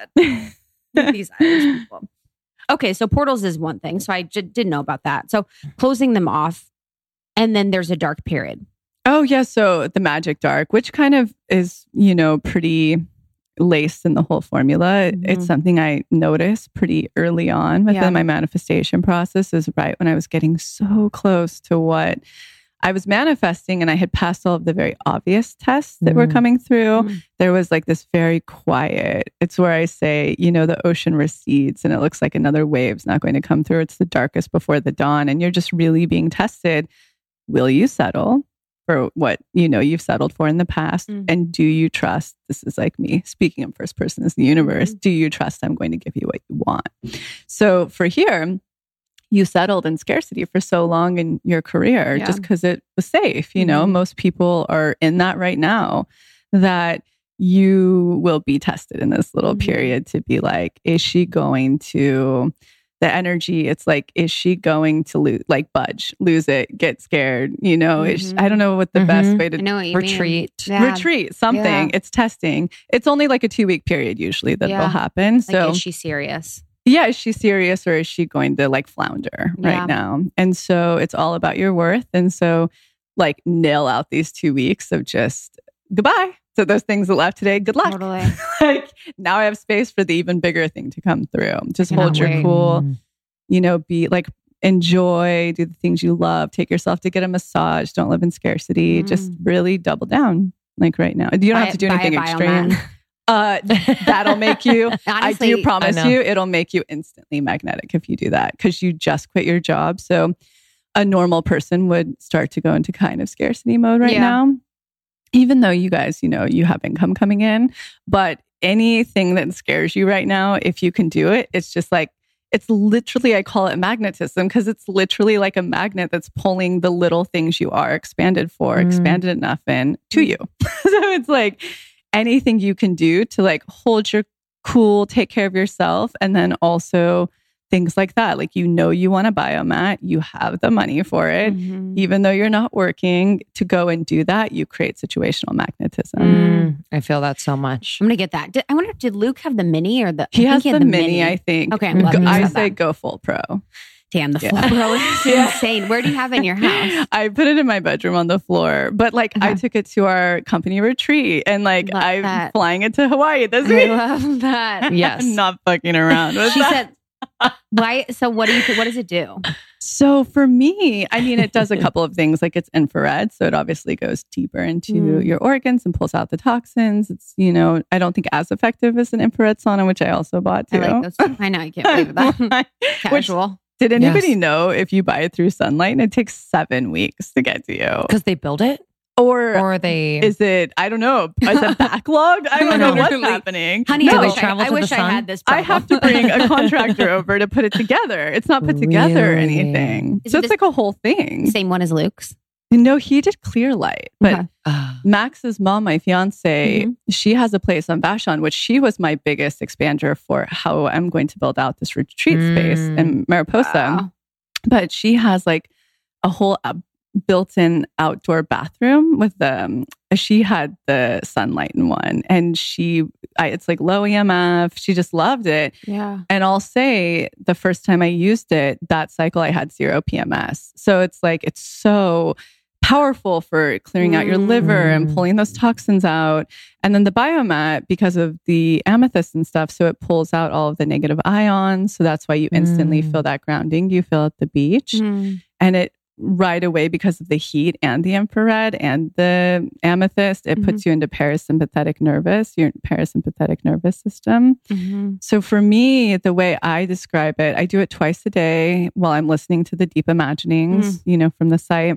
with These Irish people. Okay, so portals is one thing. So I j- didn't know about that. So closing them off, and then there's a dark period. Oh, yeah. So the magic dark, which kind of is, you know, pretty laced in the whole formula. Mhm. It's something I noticed pretty early on within Yeah. my manifestation process, is right when I was getting so close to what I was manifesting and I had passed all of the very obvious tests that were Mhm. coming through. Mhm. There was like this very quiet, it's where I say, you know, the ocean recedes and it looks like another wave's not going to come through. It's the darkest before the dawn. And you're just really being tested. Will you settle for what, you know, you've settled for in the past? Mm. And do you trust, this is like me speaking in first person as the universe, Mhm. do you trust I'm going to give you what you want? So for here, you settled in scarcity for so long in your career Yeah. just because it was safe. You know, Mhm. most people are in that right now, that you will be tested in this little Mhm. period to be like, is she going to, the energy, it's like, is she going to lose, like budge, lose it, get scared? You know, is, Mhm. I don't know what the best Mhm. way to I know what you Retreat. mean. Yeah. retreat, something. Yeah. It's testing. It's only like a two week period usually that Yeah. will happen. Like, So is she serious? yeah, is she serious or is she going to like flounder Yeah. right now? And so it's all about your worth. And so like nail out these two weeks of just goodbye. So those things that left today, good luck. Totally. Like now I have space for the even bigger thing to come through. Just cannot hold your wait. cool, Mm. you know, be like, enjoy, do the things you love, take yourself to get a massage, don't live in scarcity, Mm. just really double down like right now. You don't Buy- have to do buy a anything biomat. extreme. Uh, that'll make you, Honestly, I do promise I know. you, it'll make you instantly magnetic if you do that because you just quit your job. So a normal person would start to go into kind of scarcity mode right Yeah. now, even though you guys, you know, you have income coming in. But anything that scares you right now, if you can do it, it's just like, it's literally, I call it magnetism because it's literally like a magnet that's pulling the little things you are expanded for, Mm. expanded enough in to you. So it's like, anything you can do to like hold your cool, take care of yourself. And then also things like that. Like, you know, you want a biomat, you have the money for it. Mhm. Even though you're not working to go and do that, you create situational magnetism. Mm, I feel that so much. I'm gonna get that. Did, I wonder, did Luke have the mini or the? He I has think the, had mini, I think. Okay, I'm glad you I said say that. go full pro. Damn, the Yeah. full pro is insane. Where do you have it in your house? I put it in my bedroom on the floor, but like I Okay. took it to our company retreat and like Love I'm that. flying it to Hawaii this I week. love that. Yes. I'm not fucking around with She that. said, "Why?" So, what do you? What does it do? So for me, I mean, it does a couple of things. Like, it's infrared, so it obviously goes deeper into Mm. your organs and pulls out the toxins. It's, you know, I don't think as effective as an infrared sauna, which I also bought I too. like those. Too. I know you can't believe that. Which, Casual. did anybody Yes. know if you buy it through Sunlight, and it takes seven weeks to get to you? Because they build it? Or, Or they... is it, I don't know, is it backlogged? I don't know what's Literally. happening. Honey, No, I Do they wish, I, travel I, to the wish I sun? had this. I Problem. have to bring a contractor over to put it together. It's not put together or Really? anything. Is So it it's the like a whole thing. Same one as Luke's. You know, he did Clear Light, but Okay. Ah. Max's mom, my fiance, Mhm. she has a place on Vashon, which she was my biggest expander for how I'm going to build out this retreat space Mm. in Mariposa. Wow. But she has like a whole uh, built-in outdoor bathroom with the. Um, she had the Sunlight in one, and she, I, it's like low E M F. She just loved it. Yeah. And I'll say the first time I used it, that cycle I had zero P M S. So it's like, it's so powerful for clearing out your liver and Mm. pulling those toxins out. And then the biomat, because of the amethyst and stuff, so it pulls out all of the negative ions. So that's why you instantly Mm. feel that grounding you feel at the beach. Mm. And it right away, because of the heat and the infrared and the amethyst, it puts you into parasympathetic nervous, your parasympathetic nervous system. Mhm. So for me, the way I describe it, I do it twice a day while I'm listening to the Deep Imaginings, you know, from the site.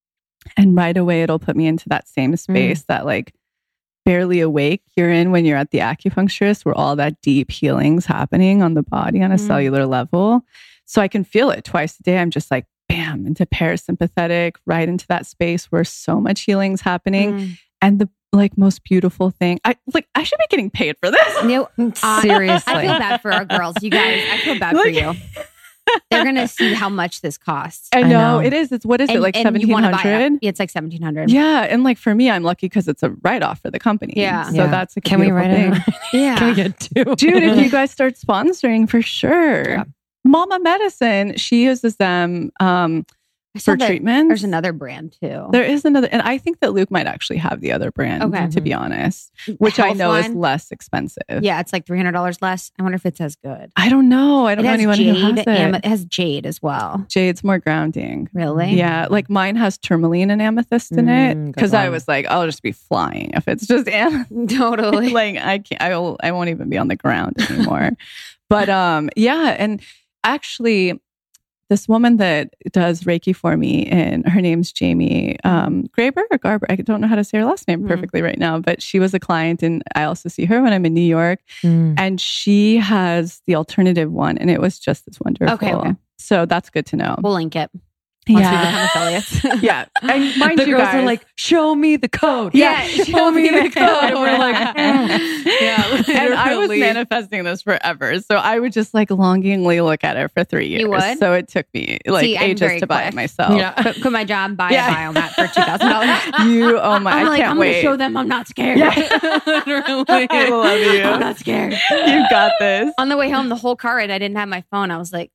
And right away, it'll put me into that same space that like barely awake you're in when you're at the acupuncturist, where all that deep healing's happening on the body on a Mm. cellular level. So I can feel it twice a day. I'm just like, bam, into parasympathetic, right into that space where so much healing's happening. Mm. And the like most beautiful thing, I like, I should be getting paid for this. No, uh, Seriously. I feel bad for our girls. You guys, I feel bad for Like- you. They're gonna see how much this costs. I I know, know. it is. It's what is it, like you seventeen wanna buy hundred? it. It's like seventeen hundred. Yeah, and like for me, I'm lucky because it's a write off for the company. Yeah. so Yeah. that's like a Can we beautiful write thing. it? Yeah. Can we get two? Dude, if you guys start sponsoring, for sure. Yeah. Mama Medicine, she uses them um, I saw for that treatments. There's another brand too. There is another, and I think that Luke might actually have the other brand, Okay. to be honest, which I know is Healthline. less expensive. Yeah, it's like three hundred dollars less. I wonder if it's as good. I don't know. I don't It know has anyone jade. who has it. am- it has jade as well. Jade's more grounding. Really? Yeah, like mine has tourmaline and amethyst in Mm, it good because I one. was like, I'll just be flying if it's just amethyst. Totally. like I can't, I will, I won't even be on the ground anymore. But um, yeah, and actually, this woman that does Reiki for me, and her name's Jamie um, Graber or Garber. I don't know how to say her last name Mhm. perfectly right now, but she was a client, and I also see her when I'm in New York, Mm. and she has the alternative one, and it was just as wonderful. Okay, okay. So that's good to know. We'll link it once we yeah, become affiliates. yeah. And mind The you, girls guys, are like, show me the code. Yeah, show me the code. And we're like, mm. yeah, and I was literally. manifesting this forever. So I would just like longingly look at it for three years. You would? So it took me like See, I'm ages very to buy it quick. myself. Yeah. Quit, quit my job, buy Yeah. a biomat for two thousand dollars. You, oh my, I'm I like, can't I'm wait. gonna show them I'm not scared. Literally. I love you. I'm not scared. You got this. On the way home, the whole car ride, I didn't have my phone. I was like,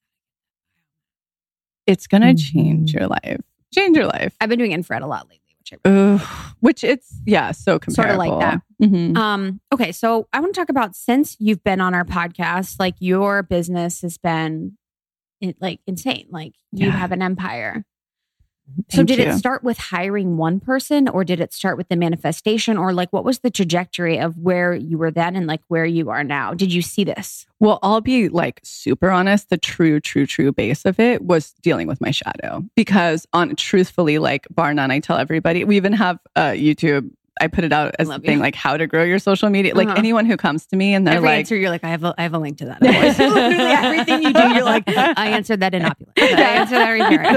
It's going to Mhm. change your life. Change your life. I've been doing infrared a lot lately, which I Ugh. Which it's, yeah, so Sort of comparable. like that. Mhm. Um, okay, so I want to talk about, since you've been on our podcast, like your business has been it, like insane. Like you Yeah. have an empire. So Thank did you. it start with hiring one person, or did it start with the manifestation, or like what was the trajectory of where you were then and like where you are now? Did you see this? Well, I'll be like super honest. The true, true, true base of it was dealing with my shadow, because on truthfully, like bar none, I tell everybody, we even have uh, YouTube. I put it out as a thing, you. like how to grow your social media. Like Uh-huh. anyone who comes to me and they're Every like, answer, you're like, I have a, I have a link to that. Literally everything you do, you're like, I answered that in Opulence. I answered that right here.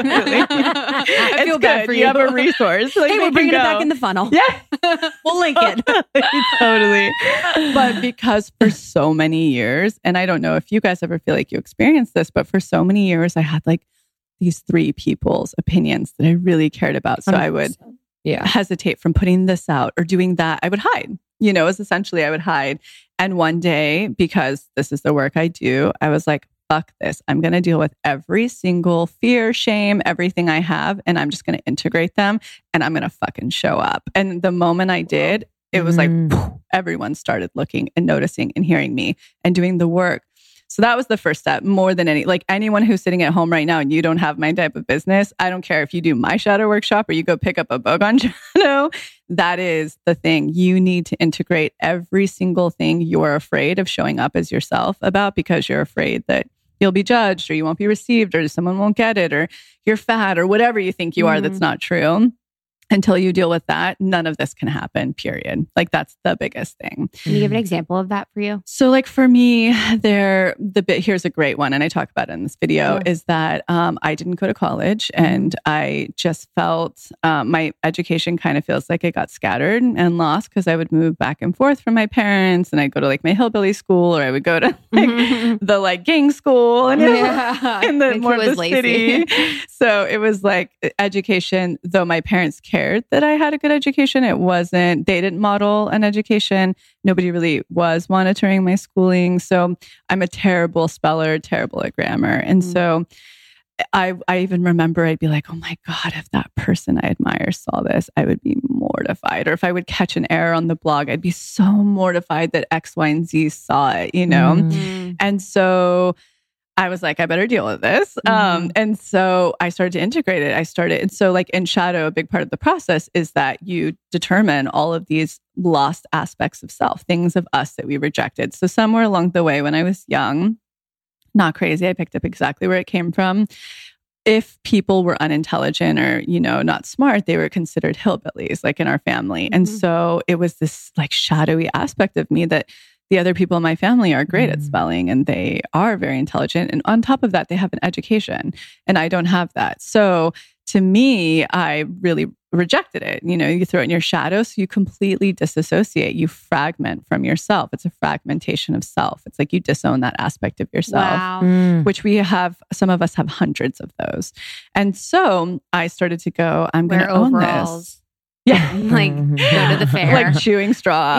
I feel it's bad good. for you. You have a resource. Like, Hey, they we're can bringing it go. back in the funnel. Yeah. We'll link it. Totally. But because for so many years, and I don't know if you guys ever feel like you experienced this, but for so many years, I had like these three people's opinions that I really cared about. So I would Yeah. hesitate from putting this out or doing that. I would hide, you know, as essentially I would hide. And one day, because this is the work I do, I was like, fuck this. I'm going to deal with every single fear, shame, everything I have. And I'm just going to integrate them and I'm going to fucking show up. And the moment I did, it was like, Mm. poof, everyone started looking and noticing and hearing me and doing the work. So that was the first step more than any, like anyone who's sitting at home right now and you don't have my type of business, I don't care if you do my shadow workshop or you go pick up a Bogon shadow. That is the thing. You need to integrate every single thing you're afraid of showing up as yourself about because you're afraid that you'll be judged or you won't be received or someone won't get it or you're fat or whatever you think you are. Mm-hmm. That's not true. Until you deal with that, none of this can happen, period. Like that's the biggest thing. Can you give an example of that for you? So like for me, there, the bit, here's a great one. And I talk about it in this video Yeah. is that um, I didn't go to college and I just felt um, my education kind of feels like it got scattered and lost because I would move back and forth from my parents and I'd go to like my hillbilly school or I would go to like the like gang school and Yeah. in the Think more it of was the lazy. city. So it was like education, though my parents cared that I had a good education. It wasn't, they didn't model an education. Nobody really was monitoring my schooling. So I'm a terrible speller, terrible at grammar. And Mm. so I, I even remember I'd be like, oh my God, if that person I admire saw this, I would be mortified. Or if I would catch an error on the blog, I'd be so mortified that X, Y, and Z saw it, you know? Mm. Mm. And so I was like, I better deal with this. Mm-hmm. Um, and so I started to integrate it. I started, and so like in shadow, a big part of the process is that you determine all of these lost aspects of self, things of us that we rejected. So somewhere along the way, when I was young, not crazy, I picked up exactly where it came from. If people were unintelligent or, you know, not smart, they were considered hillbillies, like in our family. And Mhm. so it was this like shadowy aspect of me that the other people in my family are great at Mm. spelling and they are very intelligent. And on top of that, they have an education and I don't have that. So to me, I really rejected it. You know, you throw it in your shadow. So you completely disassociate, you fragment from yourself. It's a fragmentation of self. It's like you disown that aspect of yourself. Wow. Mm. Which we have, some of us have hundreds of those. And so I started to go, I'm going Wear to own overalls. this. Yeah. Like go to the fair. Like chewing straw.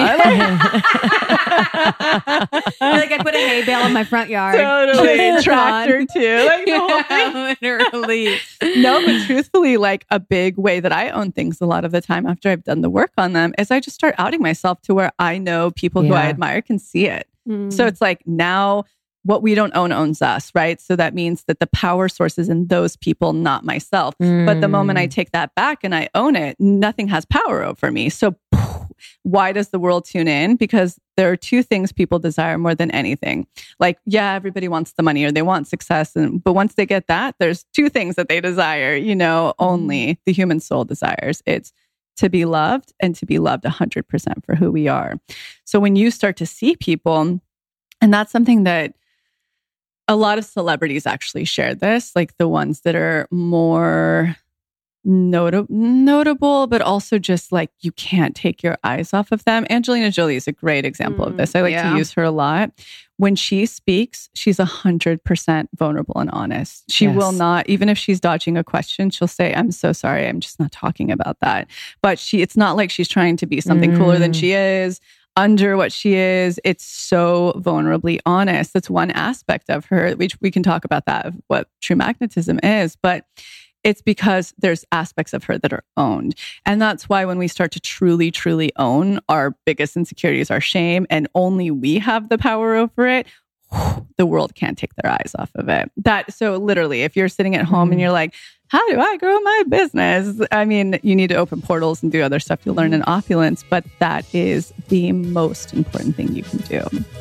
like I put a hay bale in my front yard. Totally. Tractor too. Like the whole thing. Yeah, literally. No, but truthfully, like a big way that I own things a lot of the time after I've done the work on them is I just start outing myself to where I know people who I Yeah. admire can see it. Mm. So it's like now what we don't own owns us, right? So that means that the power source is in those people, not myself. But the moment I take that back and I own it, nothing has power over me. So why does the world tune in? Because there are two things people desire more than anything. Like, yeah, everybody wants the money or they want success. And, but once they get that, there's two things that they desire, you know, only the human soul desires. It's to be loved and to be loved one hundred percent for who we are. So when you start to see people, and that's something that a lot of celebrities actually shared this, like the ones that are more nota- notable, but also just like you can't take your eyes off of them. Angelina Jolie is a great example Mm, of this. I like yeah. to use her a lot. When she speaks, she's one hundred percent vulnerable and honest. She Yes. will not, even if she's dodging a question, she'll say, I'm so sorry, I'm just not talking about that. But she, it's not like she's trying to be something Mm. cooler than she is. Under what she is, it's so vulnerably honest. That's one aspect of her, which we can talk about that, of what true magnetism is. But it's because there's aspects of her that are owned. And that's why when we start to truly, truly own our biggest insecurities, our shame, and only we have the power over it, the world can't take their eyes off of it. That, so literally, if you're sitting at home and you're like, how do I grow my business? I mean, you need to open portals and do other stuff you'll learn in Opulence, but that is the most important thing you can do.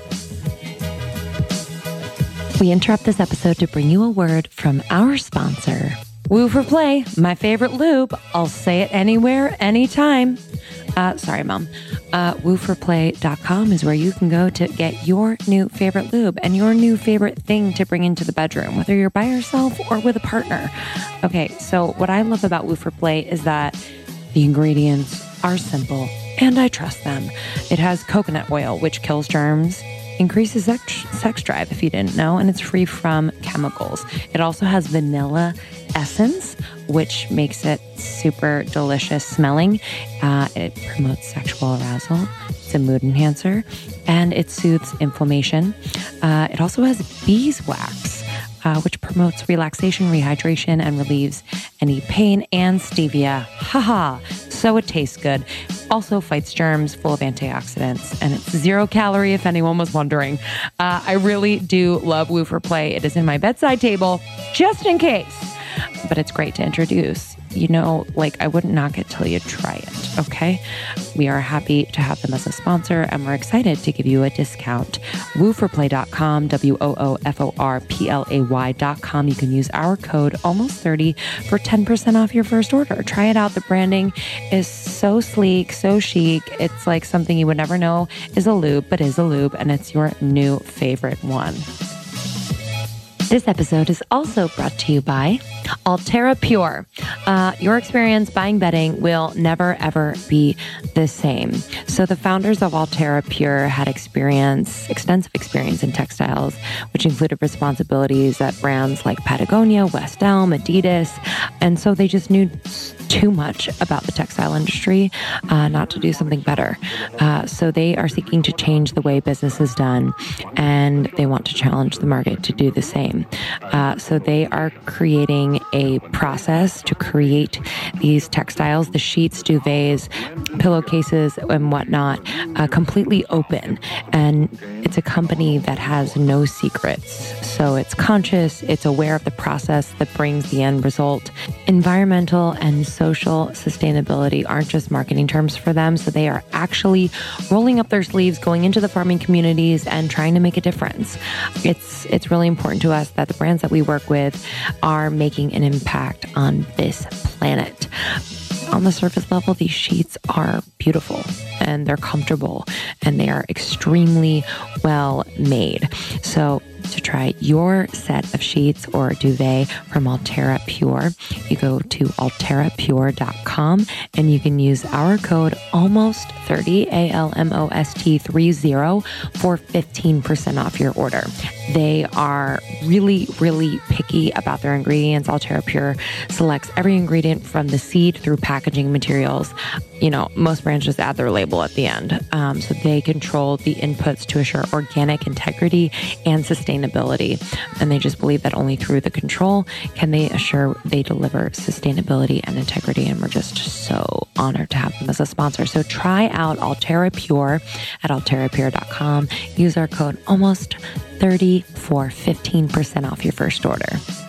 We interrupt this episode to bring you a word from our sponsor. Woo for Play, my favorite lube. I'll say it anywhere, anytime. Uh, sorry, Mom. Uh, woo for play dot com is where you can go to get your new favorite lube and your new favorite thing to bring into the bedroom, whether you're by yourself or with a partner. Okay, so what I love about Woo for Play is that the ingredients are simple and I trust them. It has coconut oil, which kills germs, increases sex, sex drive, if you didn't know, and it's free from chemicals. It also has vanilla essence, which makes it super delicious smelling. Uh, it promotes sexual arousal. It's a mood enhancer, and it soothes inflammation. Uh, it also has beeswax, uh, which promotes relaxation, rehydration, and relieves any pain, and stevia. Haha, so it tastes good. Also fights germs, full of antioxidants, and it's zero calorie if anyone was wondering. Uh, I really do love Woo for Play. It is in my bedside table, just in case. But it's great to introduce. You know, like I wouldn't knock it till you try it, okay? We are happy to have them as a sponsor, and we're excited to give you a discount. woo for play dot com, W O O F O R P L A Y dot com. You can use our code almost thirty for ten percent off your first order. Try it out. The branding is so sleek, so chic. It's like something you would never know is a lube, but is a lube, and it's your new favorite one. This episode is also brought to you by Altera Pure. Uh, your experience buying bedding will never, ever be the same. So the founders of Altera Pure had experience, extensive experience in textiles, which included responsibilities at brands like Patagonia, West Elm, Adidas. And so they just knew too much about the textile industry uh, not to do something better. Uh, so they are seeking to change the way business is done, and they want to challenge the market to do the same. Uh, so they are creating a process to create these textiles, the sheets, duvets, pillowcases, and whatnot, uh, completely open. And it's a company that has no secrets. So it's conscious, it's aware of the process that brings the end result. Environmental and social sustainability aren't just marketing terms for them. So they are actually rolling up their sleeves, going into the farming communities and trying to make a difference. It's, it's really important to us that the brands that we work with are making an impact on this planet. On the surface level, these sheets are beautiful and they're comfortable and they are extremely well made. So to try your set of sheets or duvet from Altera Pure, you go to altera pure dot com and you can use our code almost thirty, A L M O S T thirty, for fifteen percent off your order. They are really, really picky about their ingredients. Altera Pure selects every ingredient from the seed through packaging materials. You know, most brands just add their label at the end. Um, so they control the inputs to assure organic integrity and sustainability. And they just believe that only through the control can they assure they deliver sustainability and integrity. And we're just so honored to have them as a sponsor. So try out Altera Pure at altera pure dot com. Use our code almost thirty for fifteen percent off your first order.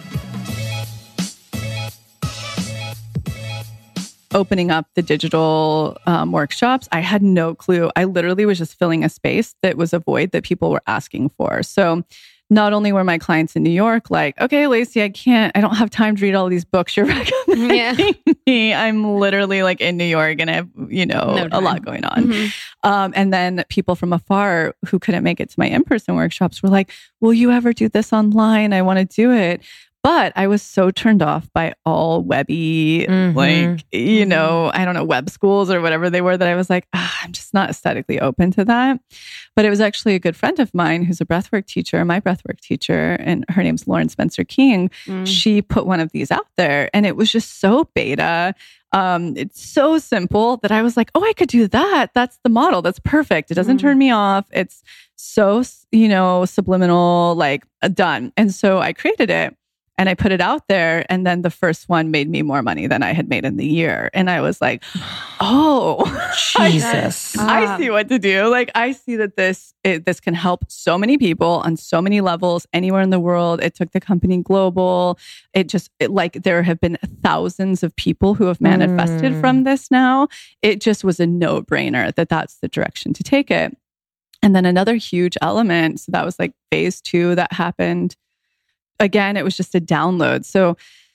Opening up the digital um, workshops, I had no clue. I literally was just filling a space that was a void that people were asking for. So not only were my clients in New York like, okay, Lacey, I can't, I don't have time to read all these books you're recommending yeah. me. I'm literally like in New York and I have, you know, no a lot going on. Mm-hmm. Um, and then people from afar who couldn't make it to my in-person workshops were like, will you ever do this online? I want to do it. But I was so turned off by all webby, mm-hmm. like, you mm-hmm. know, I don't know, web schools or whatever they were that I was like, ah, I'm just not aesthetically open to that. But it was actually a good friend of mine who's a breathwork teacher, my breathwork teacher, and her name's Lauren Spencer King. Mm. She put one of these out there and it was just so beta. Um, it's so simple that I was like, oh, I could do that. That's the model. That's perfect. It doesn't mm. turn me off. It's so, you know, subliminal, like done. And so I created it. And I put it out there, and then the first one made me more money than I had made in the year. And I was like, oh, Jesus. I, I see what to do. Like, I see that this it, this can help so many people on so many levels, anywhere in the world. It took the company global. It just, it, like, there have been thousands of people who have manifested mm. from this now. It just was a no-brainer that that's the direction to take it. And then another huge element, so that was like phase two that happened. Again, it was just a download. So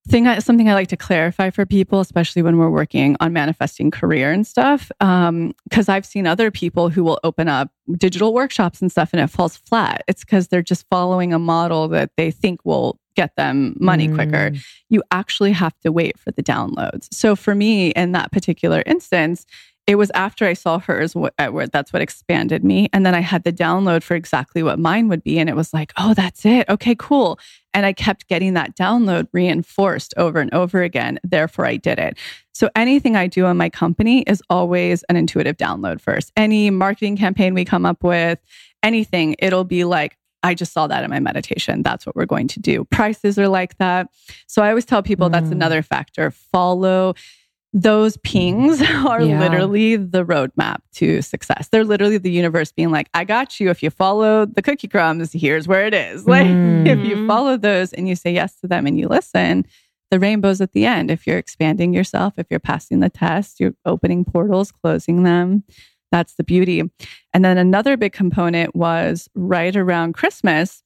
thing, I, something I like to clarify for people, especially when we're working on manifesting career and stuff, um, because I've seen other people who will open up digital workshops and stuff and it falls flat. It's because they're just following a model that they think will get them money mm. quicker. You actually have to wait for the downloads. So for me, in that particular instance, it was after I saw hers, where that's what expanded me. And then I had the download for exactly what mine would be. And it was like, oh, that's it. Okay, cool. And I kept getting that download reinforced over and over again. Therefore, I did it. So anything I do in my company is always an intuitive download first. Any marketing campaign we come up with, anything, it'll be like, I just saw that in my meditation. That's what we're going to do. Prices are like that. So I always tell people mm. that's another factor. Follow. Those pings are yeah. literally the roadmap to success. They're literally the universe being like, I got you. If you follow the cookie crumbs, here's where it is. Like mm. if you follow those and you say yes to them and you listen, the rainbow's at the end. If you're expanding yourself, if you're passing the test, you're opening portals, closing them. That's the beauty. And then another big component was right around Christmas.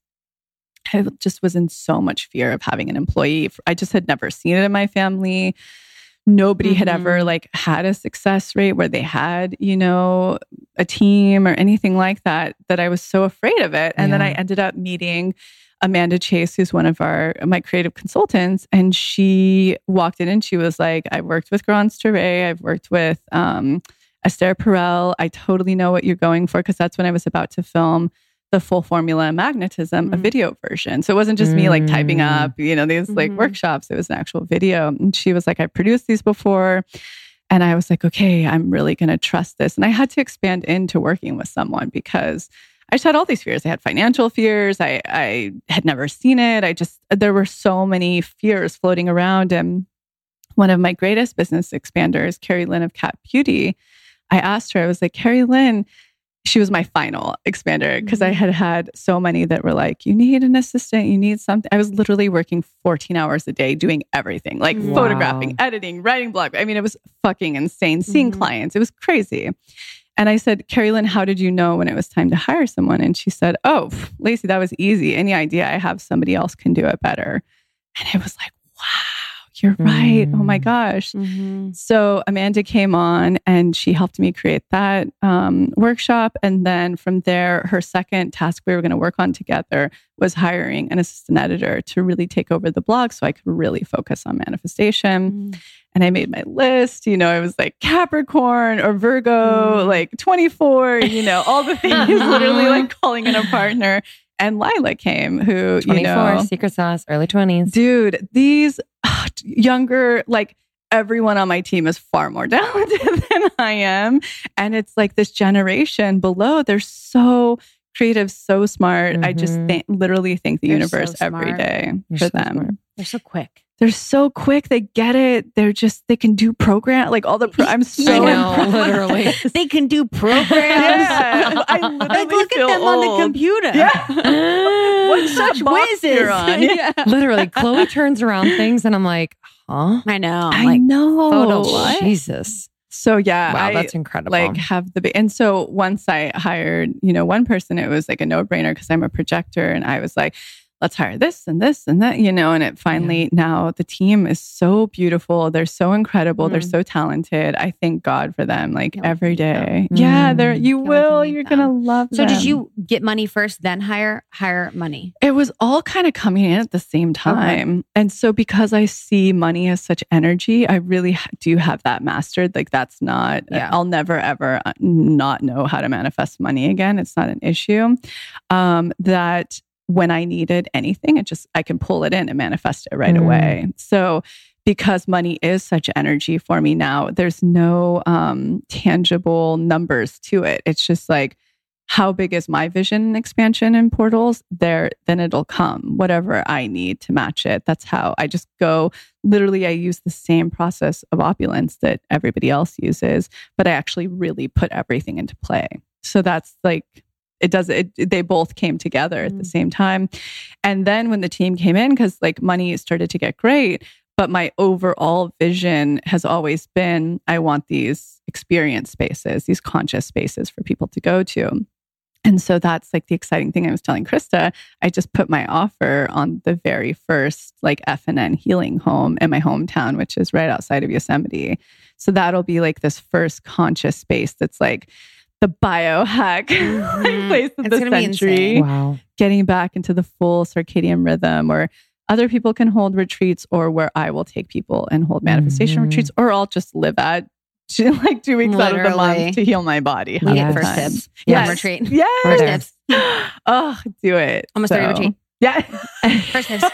I just was in so much fear of having an employee. I just had never seen it in my family. Nobody mm-hmm. had ever like had a success rate where they had, you know, a team or anything like that, that I was so afraid of it. And yeah. then I ended up meeting Amanda Chase, who's one of our, my creative consultants. And she walked in and she was like, I've worked with Garance Touré. I've worked with um, Esther Perel. I totally know what you're going for. Cause that's when I was about to film the Full Formula Magnetism, mm-hmm. a video version. So it wasn't just mm-hmm. me like typing up, you know, these like mm-hmm. workshops. It was an actual video. And she was like, I produced these before. And I was like, okay, I'm really going to trust this. And I had to expand into working with someone because I just had all these fears. I had financial fears. I, I had never seen it. I just, there were so many fears floating around. And one of my greatest business expanders, Carrie Lynn of Cat Beauty, I asked her, I was like, Carrie Lynn, she was my final expander because I had had so many that were like, you need an assistant, you need something. I was literally working fourteen hours a day doing everything, like wow. photographing, editing, writing blog. I mean, it was fucking insane. Seeing mm-hmm. clients, it was crazy. And I said, Carrie Lynn, how did you know when it was time to hire someone? And she said, oh, Lacey, that was easy. Any idea I have somebody else can do it better. And it was like, wow. You're right. Mm. Oh my gosh. Mm-hmm. So Amanda came on and she helped me create that um, workshop. And then from there, her second task we were going to work on together was hiring an assistant editor to really take over the blog so I could really focus on manifestation. Mm. And I made my list, you know, I was like Capricorn or Virgo, mm. like twenty-four, you know, all the things, literally like calling in a partner. And Lila came, who, twenty-four, you know, secret sauce, early twenties. Dude, these uh, younger, like everyone on my team is far more talented than I am. And it's like this generation below, they're so creative, so smart. Mm-hmm. I just th- literally thank the they're universe so every day They're for so them. Smart. They're so quick. They're so quick. They get it. They're just, they can do program, like all the, pro- I'm so I know, literally. They can do programs. Yeah, I literally like, look feel at them old. on the computer. Yeah. What such whizzes on? Yeah. Literally, Chloe turns around things and I'm like, huh? I know. I like, know. Photo what? Jesus. So yeah, wow, I, that's incredible. Like have the, and so once I hired, you know, one person, it was like a no brainer because I'm a projector and I was like, let's hire this and this and that, you know, and it finally, yeah. now the team is so beautiful. They're so incredible. Mm. They're so talented. I thank God for them like You'll every day. Mm. Yeah, they're, you Can't will, you're going to love so them. So did you get money first, then hire, hire money? It was all kind of coming in at the same time. Okay. And so because I see money as such energy, I really do have that mastered. Like that's not, yeah. I'll never ever not know how to manifest money again. It's not an issue. Um, that when I needed anything, it just, I can pull it in and manifest it right mm. away. So because money is such energy for me now, there's no um, tangible numbers to it. It's just like, how big is my vision and expansion in portals? There, then it'll come, whatever I need to match it. That's how I just go. Literally, I use the same process of opulence that everybody else uses, but I actually really put everything into play. So that's like, It does. It, they both came together at the same time. And then when the team came in, because like money started to get great, but my overall vision has always been, I want these experience spaces, these conscious spaces for people to go to. And so that's like the exciting thing I was telling Krista. I just put my offer on the very first like F and N healing home in my hometown, which is right outside of Yosemite. So that'll be like this first conscious space that's like the biohack Mm-hmm. like place of It's the gonna be century. insane. Wow. Getting back into the full circadian rhythm, or other people can hold retreats, or where I will take people and hold manifestation Mhm. retreats, or I'll just live at like two weeks out of the Literally. month to heal my body. We Yes. get first Yes. tips. Yes. One retreat. Yes. First tips. Oh, do it. Almost thirty retreat. Yeah. First tips.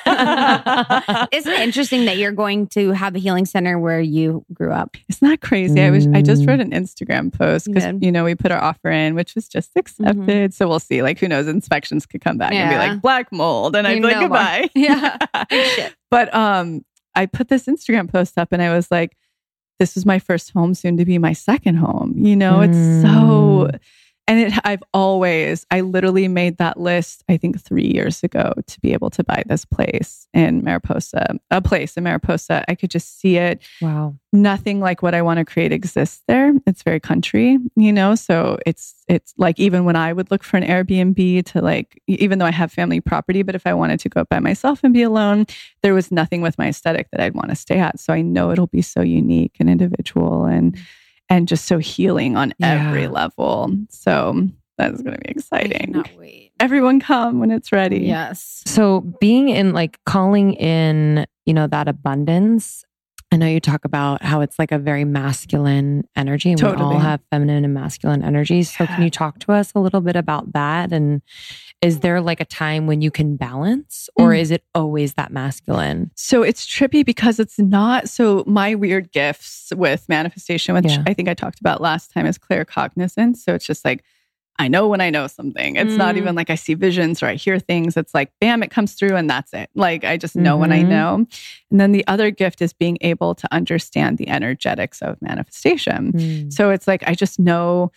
Isn't it interesting that you're going to have a healing center where you grew up? Isn't that crazy? I was I just Mm. wrote an Instagram post because You did. you know we put our offer in, which was just accepted. So we'll see. Like who knows? Inspections could come back and be Yeah. like black mold, and I'd You be like know more. goodbye. Yeah. Big shit. But um, I put this Instagram post up, and I was like, "This is my first home, soon to be my second home." You know, it's so. And it, I've always, I literally made that list, I think three years ago to be able to buy this place in Mariposa, a place in Mariposa. I could just see it. Wow. Nothing like what I want to create exists there. It's very country, you know? So it's, it's like, even when I would look for an Airbnb to like, even though I have family property, but if I wanted to go by myself and be alone, there was nothing with my aesthetic that I'd want to stay at. So I know it'll be so unique and individual and, and just so healing on Yeah. every level. So that's going to be I exciting. cannot wait. Everyone come when it's ready. Yes. So being in like calling in, you know, that abundance. I know you talk about how it's like a very masculine energy, and we Totally. all have feminine and masculine energies. So can Yeah. you talk to us a little bit about that? And is there like a time when you can balance, or Mm. is it always that masculine? So it's trippy because it's not. So my weird gifts with manifestation, which Yeah. I think I talked about last time, is claircognizance. So it's just like, I know when I know something. It's not Mm. even like I see visions or I hear things. It's like, bam, it comes through and that's it. Like I just know when I Mhm. know. And then the other gift is being able to understand the energetics of manifestation. Mm. So it's like, I just know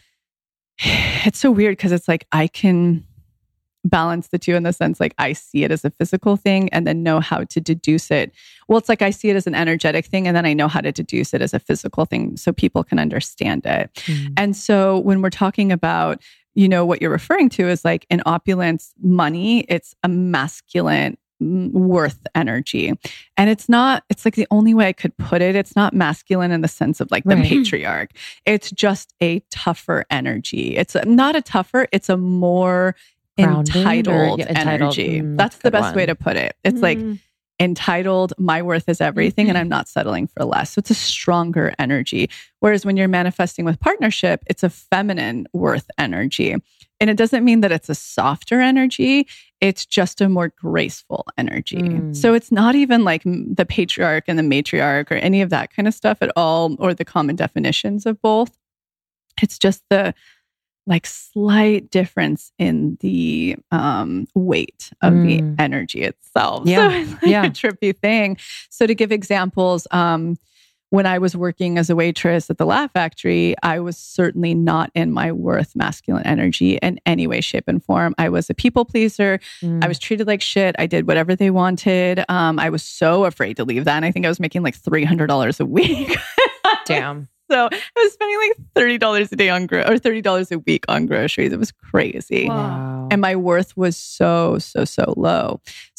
it's so weird because it's like I can balance the two in the sense like I see it as a physical thing and then know how to deduce it. Well, it's like I see it as an energetic thing and then I know how to deduce it as a physical thing so people can understand it. Mm. And so when we're talking about, you know, what you're referring to is like in opulence, money, it's a masculine mm, worth energy. And it's not, it's like the only way I could put it. It's not masculine in the sense of like the Right. patriarch. It's just a tougher energy. It's a, not a tougher, it's a more Grounded or- entitled, yeah, entitled. energy. Mm, That's that's a the good best way one. to put it. It's like Mm. entitled, my worth is everything, and I'm not settling for less. So it's a stronger energy. Whereas when you're manifesting with partnership, it's a feminine worth energy. And it doesn't mean that it's a softer energy. It's just a more graceful energy. Mm. So it's not even like m- the patriarch and the matriarch or any of that kind of stuff at all, or the common definitions of both. It's just the like slight difference in the um, weight of Mm. the energy itself. Yeah. So it's like Yeah. a trippy thing. So to give examples, um, when I was working as a waitress at the Laugh Factory, I was certainly not in my worth masculine energy in any way, shape, and form. I was a people pleaser. Mm. I was treated like shit. I did whatever they wanted. Um, I was so afraid to leave that. And I think I was making like three hundred dollars a week. Damn. So I was spending like thirty dollars a day on gro- or thirty dollars a week on groceries. It was crazy. Wow. Wow. And my worth was so, so, so low.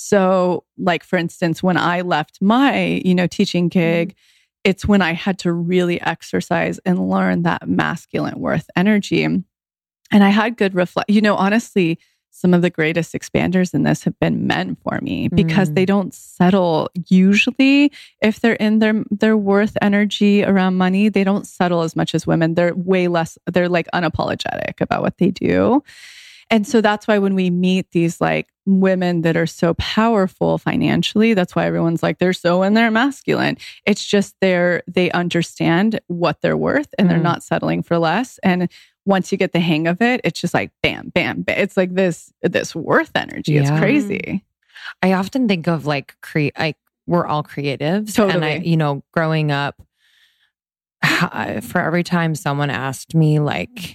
So like, for instance, when I left my, you know, teaching gig, it's when I had to really exercise and learn that masculine worth energy. And I had good reflect, you know, honestly, some of the greatest expanders in this have been men for me because Mm. they don't settle usually if they're in their their worth energy around money. They don't settle as much as women. They're way less, they're like unapologetic about what they do. And so that's why when we meet these like women that are so powerful financially, that's why everyone's like, they're so in their masculine. It's just they're, they understand what they're worth and they're Mm. not settling for less. And once you get the hang of it, it's just like bam, bam, bam. It's like this, this worth energy. It's Yeah. crazy. I often think of like create, like we're all creatives. And I, Totally. you know, growing up, I- for every time someone asked me like,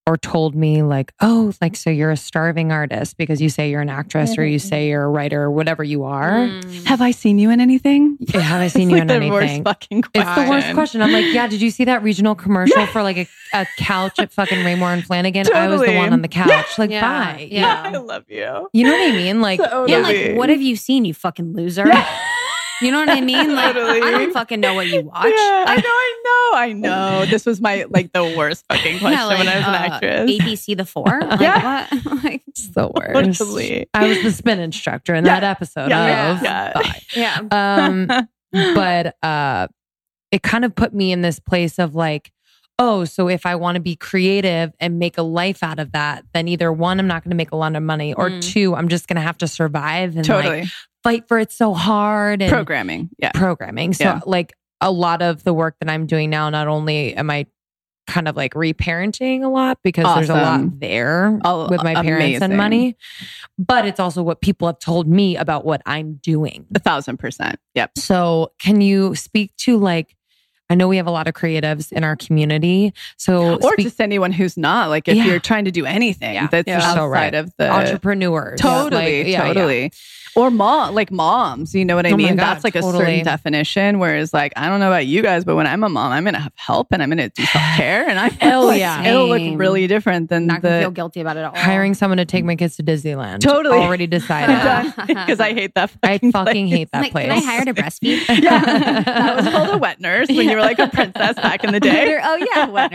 or told me like, oh, like, so you're a starving artist because you say you're an actress or you say you're a writer or whatever you are. Mm. Have I seen you in anything? Have I seen you like in the anything? Worst fucking question. It's the worst question. I'm like, yeah, did you see that regional commercial for like a, a couch at fucking Raymore and Flanagan? Totally. I was the one on the couch. Like, Yeah. bye. Yeah. I love you. You know what I mean? Like, Totally. Yeah, like, what have you seen, you fucking loser? You know what I mean? Like, Totally. I don't fucking know what you watch. Yeah, I Like, know, I know, I know. This was my like the worst fucking question yeah, like, when I was an uh, actress. A B C The Four? Like, Yeah. what? Like, it's the worst. Totally. I was the spin instructor in Yeah. that episode Yeah. of Yeah. Bye. yeah. Um, but uh, it kind of put me in this place of like, oh, so if I want to be creative and make a life out of that, then either one, I'm not going to make a lot of money, or Mm. two, I'm just going to have to survive and Totally. like fight for it so hard and Programming. Yeah. programming. So Yeah. like a lot of the work that I'm doing now, not only am I kind of like reparenting a lot because there's a Awesome. lot there Oh, with my parents amazing. and money, but it's also what people have told me about what I'm doing. A thousand percent. Yep. So can you speak to like, I know we have a lot of creatives in our community. So Or speak- just anyone who's not. Like if Yeah. you're trying to do anything Yeah. that's You're outside so right. of the entrepreneurs. Totally, Like, yeah, totally. yeah. Or mom, like moms, you know what I Oh my mean? God, That's like a totally. certain definition. Whereas, like, I don't know about you guys, but when I'm a mom, I'm gonna have help and I'm gonna do self care, and I Hell like, yeah. it'll look Same. really different than Not gonna the feel guilty about it at all. Hiring someone to take my kids to Disneyland. Totally. Already decided. because I hate that. I Fucking fucking place. hate that Like, place. can I hire to breastfeed? Yeah, that was called a wet nurse when you were like a princess back in the day. oh yeah, wet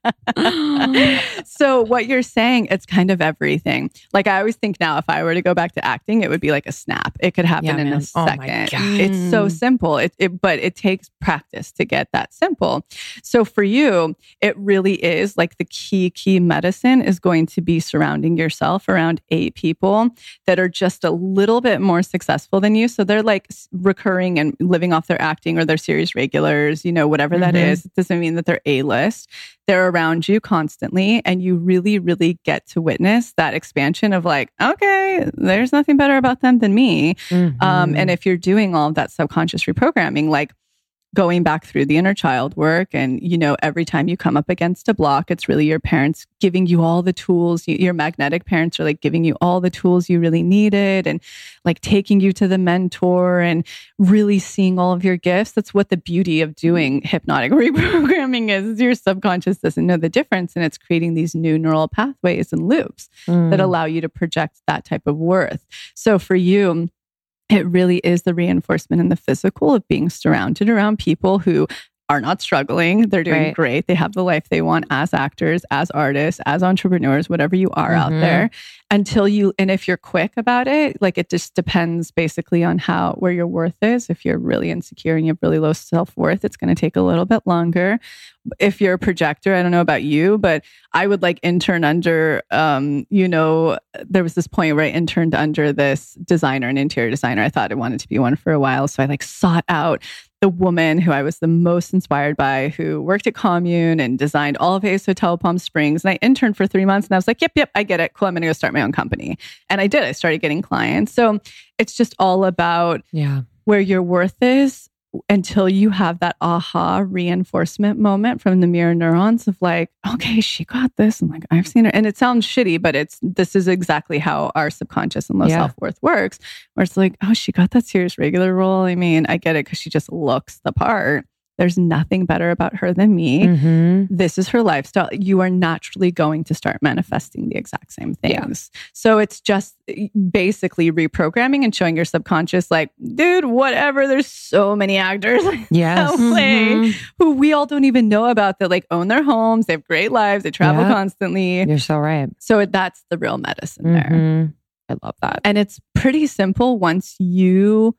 nurse. So what you're saying, it's kind of everything. Like I always think now, if I were to go back to acting, it would be like a snap. It could happen Yeah, in man. a Oh my second. God. It's so simple. It, it, but it takes practice to get that simple. So for you, it really is like the key, key medicine is going to be surrounding yourself around eight people that are just a little bit more successful than you. So they're like recurring and living off their acting or their series regulars, you know, whatever that Mhm. is. It doesn't mean that they're A-list. They're around you constantly, and you really, really get to witness that expansion of like, okay, there's nothing better about them than me. Mhm. Um, and if you're doing all of that subconscious reprogramming, like going back through the inner child work, and you know, every time you come up against a block, it's really your parents giving you all the tools. You, your magnetic parents are like giving you all the tools you really needed, and like taking you to the mentor and really seeing all of your gifts. That's what the beauty of doing hypnotic reprogramming is. is your subconscious doesn't know the difference, and it's creating these new neural pathways and loops Mm. that allow you to project that type of worth. So for you, it really is the reinforcement in the physical of being surrounded around people who are not struggling. They're doing Right. great. They have the life they want as actors, as artists, as entrepreneurs, whatever you are out Mhm. there. Until you, and if you're quick about it, like it just depends basically on how, where your worth is. If you're really insecure and you have really low self-worth, it's going to take a little bit longer. If you're a projector, I don't know about you, but I would like intern under, um, you know, there was this point where I interned under this designer, an interior designer. I thought I wanted to be one for a while. So I like sought out the woman who I was the most inspired by, who worked at Commune and designed all of Ace Hotel Palm Springs. And I interned for three months and I was like, yep, yep, I get it. Cool. I'm going to go start my own company. And I did. I started getting clients. So it's just all about Yeah. where your worth is until you have that aha reinforcement moment from the mirror neurons of like, okay, she got this. And like, I've seen her. And it sounds shitty, but it's, this is exactly how our subconscious and low Yeah. self-worth works, where it's like, oh, she got that serious regular role. I mean, I get it because she just looks the part. There's nothing better about her than me. Mhm. This is her lifestyle. You are naturally going to start manifesting the exact same things. So it's just basically reprogramming and showing your subconscious, like, dude, whatever. There's so many actors Yes. out play Mhm. who we all don't even know about that like own their homes. They have great lives. They travel Yeah. constantly. You're so right. So that's the real medicine there. Mhm. I love that. And it's pretty simple once you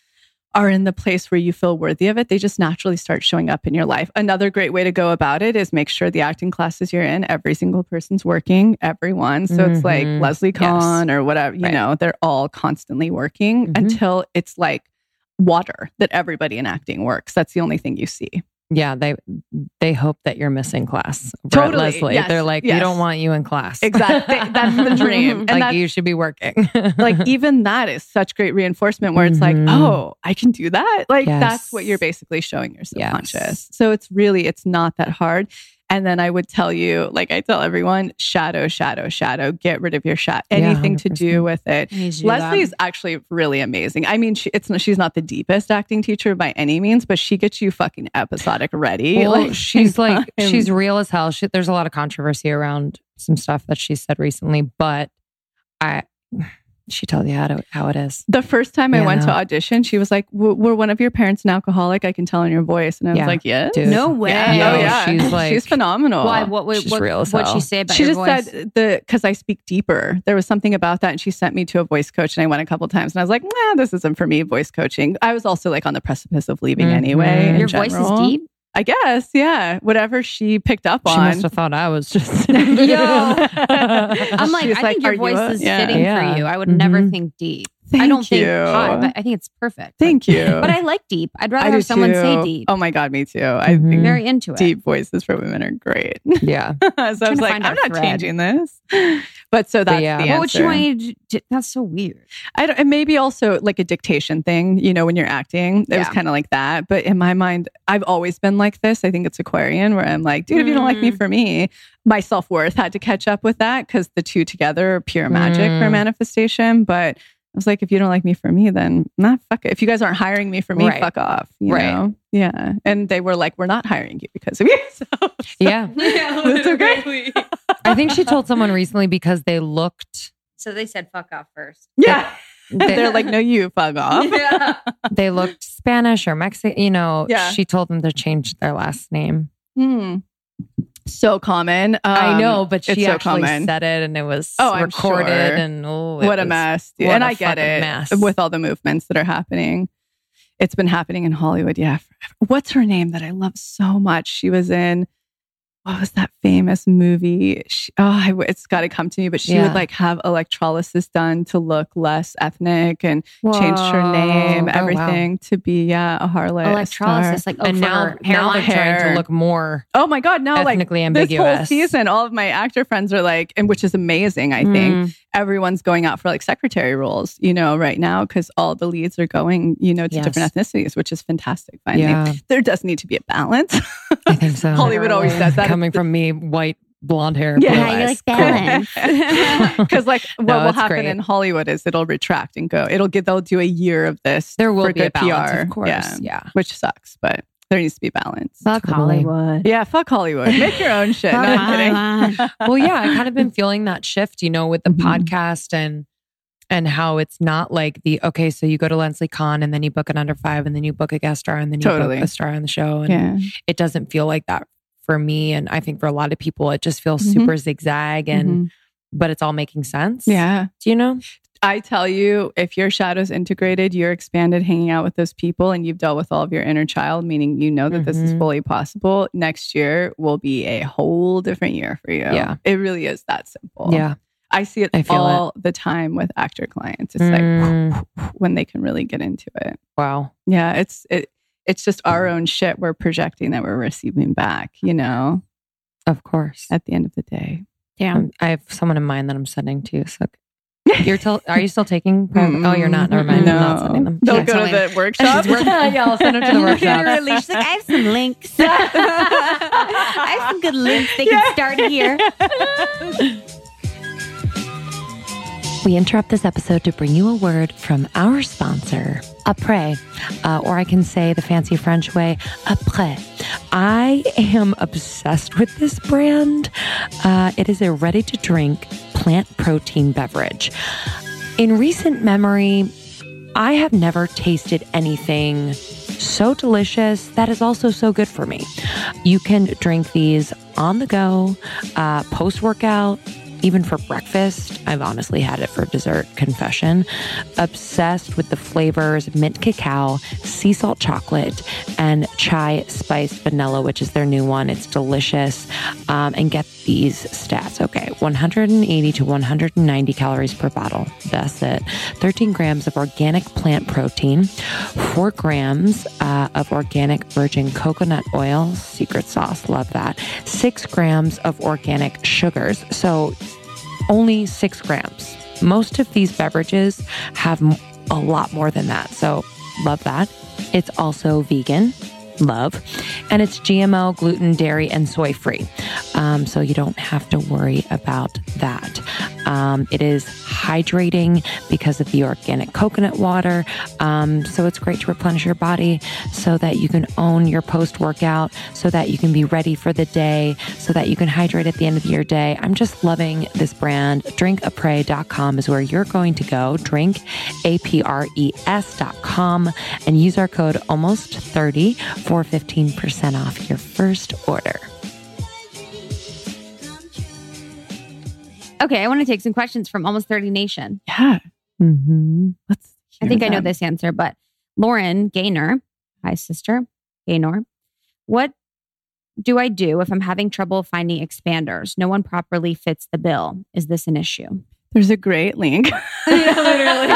are in the place where you feel worthy of it. They just naturally start showing up in your life. Another great way to go about it is make sure the acting classes you're in, every single person's working, everyone. So it's like Mhm. Leslie Kahn or whatever, you Right. know, they're all constantly working Mhm. until it's like water that everybody in acting works. That's the only thing you see. Yeah, they they hope that you're missing class. Brett Totally, Leslie. yes, They're like, we yes. don't want you in class. Exactly. That's the dream. And like that's- you should be working. Like even that is such great reinforcement where it's like, Mhm. oh, I can do that. Like Yes. that's what you're basically showing your Yes. subconscious. So it's really, it's not that hard. And then I would tell you, like I tell everyone, shadow, shadow, shadow, get rid of your shadow, anything Yeah, to do with it. Leslie is that. actually really amazing. I mean, she, it's not, she's not the deepest acting teacher by any means, but she gets you fucking episodic ready. Well, like she's like, time. she's real as hell. She, there's a lot of controversy around some stuff that she said recently, but I, she tells you how to, how it is. The first time I Yeah, went no. to audition, she was like, "W- were one of your parents an alcoholic? I can tell in your voice." And I was Yeah, like, yes. dude. No way. Yeah. Yo, oh, yeah. she's like- she's phenomenal. Why? What? What? She's what real as what'd hell. she say about She your just voice? said the because I speak deeper. There was something about that, and she sent me to a voice coach, and I went a couple times, and I was like, "Nah, this isn't for me." Voice coaching. I was also like on the precipice of leaving Mhm. anyway. in your voice general. is deep. I guess, yeah. Whatever she picked up She on. must have thought I was just. Yo. I'm She like, was I like, think your "Are you voice a-" is Yeah. fitting Yeah. for you. I would never Mhm. think deep. Thank I don't think you. hot, but I think it's perfect. Thank you. But I like deep. I'd rather I do have someone too. say deep. Oh my god, me too. I Mhm. think Very into it. deep voices for women are great. Yeah. so I was to like, find I'm our not thread. changing this. But so that's yeah. the What answer. What would she want you to do? That's so weird. I don't, and maybe also like a dictation thing, you know, when you're acting, it was Yeah. kind of like that. But in my mind, I've always been like this. I think it's Aquarian where I'm like, dude, if you don't like me Mm. for me, my self-worth had to catch up with that because the two together are pure magic for Mm. manifestation. But I was like, if you don't like me for me, then nah, fuck it. If you guys aren't hiring me for me, Right. fuck off. You Right. know? Yeah. And they were like, we're not hiring you because of you. So, Yeah. That's okay. I think she told someone recently because they looked, So they said fuck off first. Yeah. they, They're like, no, you fuck off. Yeah. they looked Spanish or Mexican. You know, Yeah. she told them to change their last name. Hmm. So common. I Um, know, but it's she so actually common. said it, and it was Oh, I'm recorded. sure. And oh, it What a was- mess. dude. what And a I get fucking it mess. with all the movements that are happening. It's been happening in Hollywood. Yeah. Forever. What's her name that I love so much? She was in, what was that famous movie? She, oh, I, it's got to come to me, but she Yeah. would like have electrolysis done to look less ethnic and changed her Whoa. name, Oh, wow. everything to be, yeah, a harlot. a Electrolysis, star. like oh, and for now, her now hairline. they're trying Hair. to look more Oh my God. Now, like ethnically this ambiguous. whole season, all of my actor friends are like, and which is amazing, I think. Mm. Everyone's going out for like secretary roles, you know, right now because all the leads are going, you know, to Yes. different ethnicities, which is fantastic. Finally, Yeah, there does need to be a balance. I think so. Hollywood always says that. Coming from me, white, blonde hair. Yeah. blue Yeah, you're eyes. like balance. Because like what No, will it's happen great. in Hollywood is it'll retract and go. It'll get they'll do a year of this. There will for be a good balance, P R, of course. yeah, Yeah. which sucks, but there needs to be balance. Fuck Totally. Hollywood. Yeah, fuck Hollywood. Make your own shit. No, Fuck I'm kidding. Hollywood. Well, yeah, I kind of been feeling that shift, you know, with the Mhm. podcast and and how it's not like the okay, so you go to Lensley Con and then you book an under five and then you book a guest star and then you Totally. book a star on the show. And Yeah. it doesn't feel like that for me. And I think for a lot of people, it just feels Mhm. super zigzag and Mhm. but it's all making sense. Yeah. Do you know? I tell you, if your shadow's integrated, you're expanded hanging out with those people and you've dealt with all of your inner child, meaning you know that this is Mhm. fully possible, next year will be a whole different year for you. Yeah. It really is that simple. Yeah. I see it I feel all the time with actor clients. It's Mm. like when they can really get into it. Wow. Yeah. It's, it, it's just our own shit we're projecting that we're receiving back, you know, Of course. at the end of the day. Damn. Um, I have someone in mind that I'm sending to. So you're till, are you still taking? private- Oh, you're not. Never mind. I'm not sending them. They'll Yeah, go totally. to the workshop. yeah, I'll send them to the workshop. She's like, I have some links. I have some good links. They can start here. We interrupt this episode to bring you a word from our sponsor, Après, uh, or I can say the fancy French way, Après. I am obsessed with this brand. Uh, it is a ready-to-drink plant protein beverage. In recent memory, I have never tasted anything so delicious that is also so good for me. You can drink these on the go, uh, post-workout, even for breakfast. I've honestly had it for dessert, confession. Obsessed with the flavors mint cacao, sea salt chocolate, and chai spiced vanilla, which is their new one. It's delicious. Um, and get these stats. Okay, one hundred eighty to one hundred ninety calories per bottle. That's it. thirteen grams of organic plant protein, four grams uh, of organic virgin coconut oil, secret sauce, love that. Six grams of organic sugars. So only six grams. Most of these beverages have m- a lot more than that. So love that. It's also vegan. love. And it's G M O, gluten, dairy, and soy free. Um, so you don't have to worry about that. Um, it is hydrating because of the organic coconut water. Um, so it's great to replenish your body so that you can own your post-workout, so that you can be ready for the day, so that you can hydrate at the end of your day. I'm just loving this brand. drink a pray dot com is where you're going to go. Drink, A P R E S dot com, and use our code almost thirty for fifteen percent off your first order. Okay, I want to take some questions from Almost thirty Nation. Yeah. Mm-hmm. Let's I think I know them. this answer, but Lauren Gaynor, hi sister, Gaynor, what do I do if I'm having trouble finding expanders? No one properly fits the bill. Is this an issue? There's a great link literally.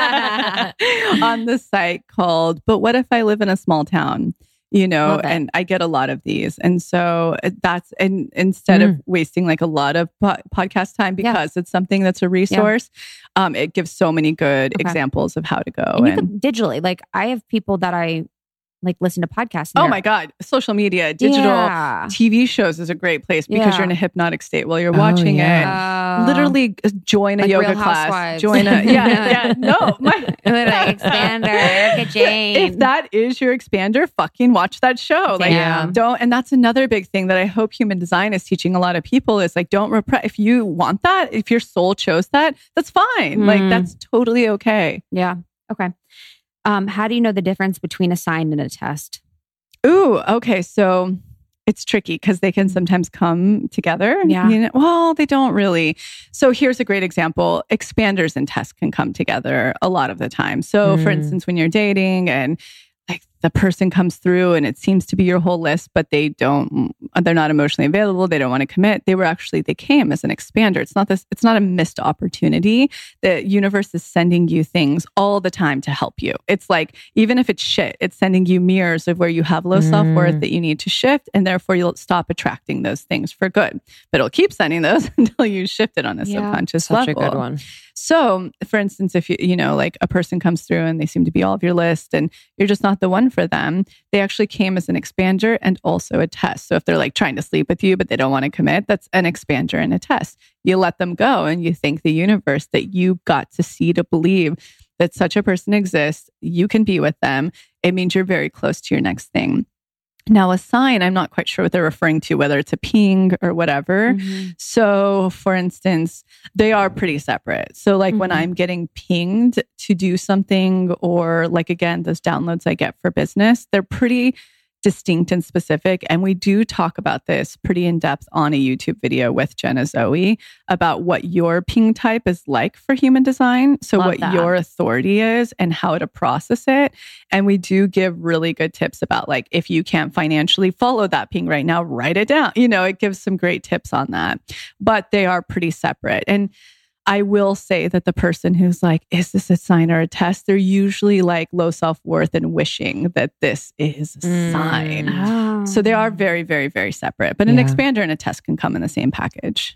on the site called, But What If I Live in a Small Town? You know, Love it. and I get a lot of these. And so that's, and instead Mm. of wasting like a lot of po- podcast time, because it's something that's a resource, um, it gives so many good Okay. examples of how to go. And you And, could digitally, like I have people that I like listen to podcasts. and oh they're- my God, social media, digital Yeah. T V shows is a great place because Yeah. you're in a hypnotic state while you're Oh, watching yeah. it. Uh, Literally uh, join a like yoga Real class. Housewives. Join a, yeah, yeah. No, my, Literally, Expander, Erica Jane. if that is your expander, fucking watch that show. Like, Yeah. don't, and that's another big thing that I hope human design is teaching a lot of people is like, don't repress. If you want that, if your soul chose that, that's fine. Like, Mm. that's totally okay. Yeah. Okay. Um, how do you know the difference between a sign and a test? Ooh, okay. So it's tricky because they can sometimes come together. Yeah. You know, well, they don't really. So here's a great example. Expanders and tests can come together a lot of the time. So for Mm. instance, when you're dating and like the person comes through and it seems to be your whole list, but they don't, they're not emotionally available. They don't want to commit. They were actually, they came as an expander. It's not this, it's not a missed opportunity. The universe is sending you things all the time to help you. It's like, even if it's shit, it's sending you mirrors of where you have low Mm. self-worth that you need to shift. And therefore you'll stop attracting those things for good. But it'll keep sending those until you shift it on a Yeah. subconscious Such level. a good one. So, for instance, if you, you know, like a person comes through and they seem to be all of your list and you're just not the one for them, they actually came as an expander and also a test. So if they're like trying to sleep with you, but they don't want to commit, that's an expander and a test. You let them go and you thank the universe that you got to see to believe that such a person exists. You can be with them. It means you're very close to your next thing. Now, a sign, I'm not quite sure what they're referring to, whether it's a ping or whatever. Mhm. So, for instance, they are pretty separate. So, like when Mhm. I'm getting pinged to do something, or like again, those downloads I get for business, they're pretty distinct and specific. And we do talk about this pretty in depth on a YouTube video with Jenna Zoe about what your ping type is like for human design. So, Love what that. your authority is and how to process it. And we do give really good tips about like, if you can't financially follow that ping right now, write it down. You know, it gives some great tips on that, but they are pretty separate. And I will say that the person who's like, is this a sign or a test? They're usually like low self-worth and wishing that this is a Mm. sign. Oh. So they are very, very, very separate. But an Yeah. expander and a test can come in the same package.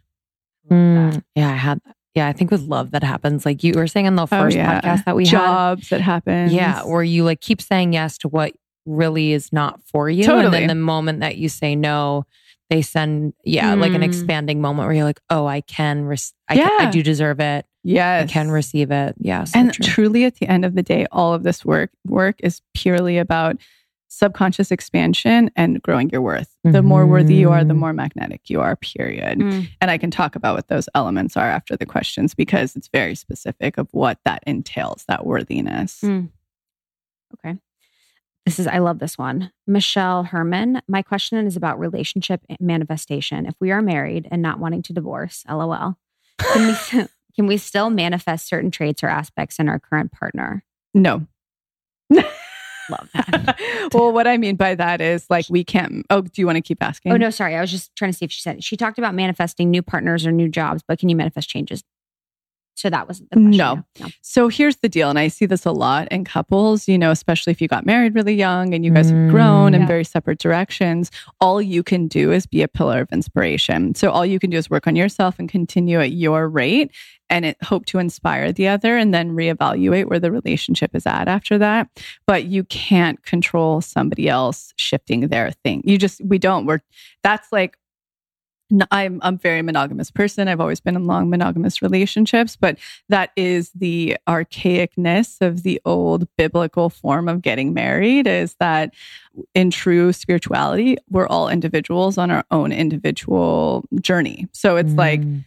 Mm, yeah, I had that. Yeah, I think with love that happens. Like you were saying in the first Oh, yeah. podcast that we had. Jobs that happen. Yeah, where you like keep saying yes to what really is not for you. And Totally. then the moment that you say no, they send, yeah, like an Mm. expanding moment where you're like, oh, I can, res- I, can I Yeah. do deserve it. Yes. I can receive it. Yeah. So And true. truly at the end of the day, all of this work work is purely about subconscious expansion and growing your worth. The more worthy you are, the Mhm. more magnetic you are, period. Mm. And I can talk about what those elements are after the questions because it's very specific of what that entails, that worthiness. Mm. Okay. This is, I love this one. Michelle Herman. My question is about relationship manifestation. If we are married and not wanting to divorce, LOL, can we, can we still manifest certain traits or aspects in our current partner? No. Love that. Well, what I mean by that is like we can't. Oh, do you want to keep asking? Oh, no, sorry. I was just trying to see if she said it. She talked about manifesting new partners or new jobs, but can you manifest changes? So that wasn't the question. No. no. So here's the deal. And I see this a lot in couples, you know, especially if you got married really young and you guys have grown Mm. in Yeah. very separate directions. All you can do is be a pillar of inspiration. So all you can do is work on yourself and continue at your rate and it, hope to inspire the other and then reevaluate where the relationship is at after that. But you can't control somebody else shifting their thing. You just, we don't work. That's like, I'm I'm a very monogamous person. I've always been in long monogamous relationships, but that is the archaicness of the old biblical form of getting married, is that in true spirituality, we're all individuals on our own individual journey. So it's like, Mm.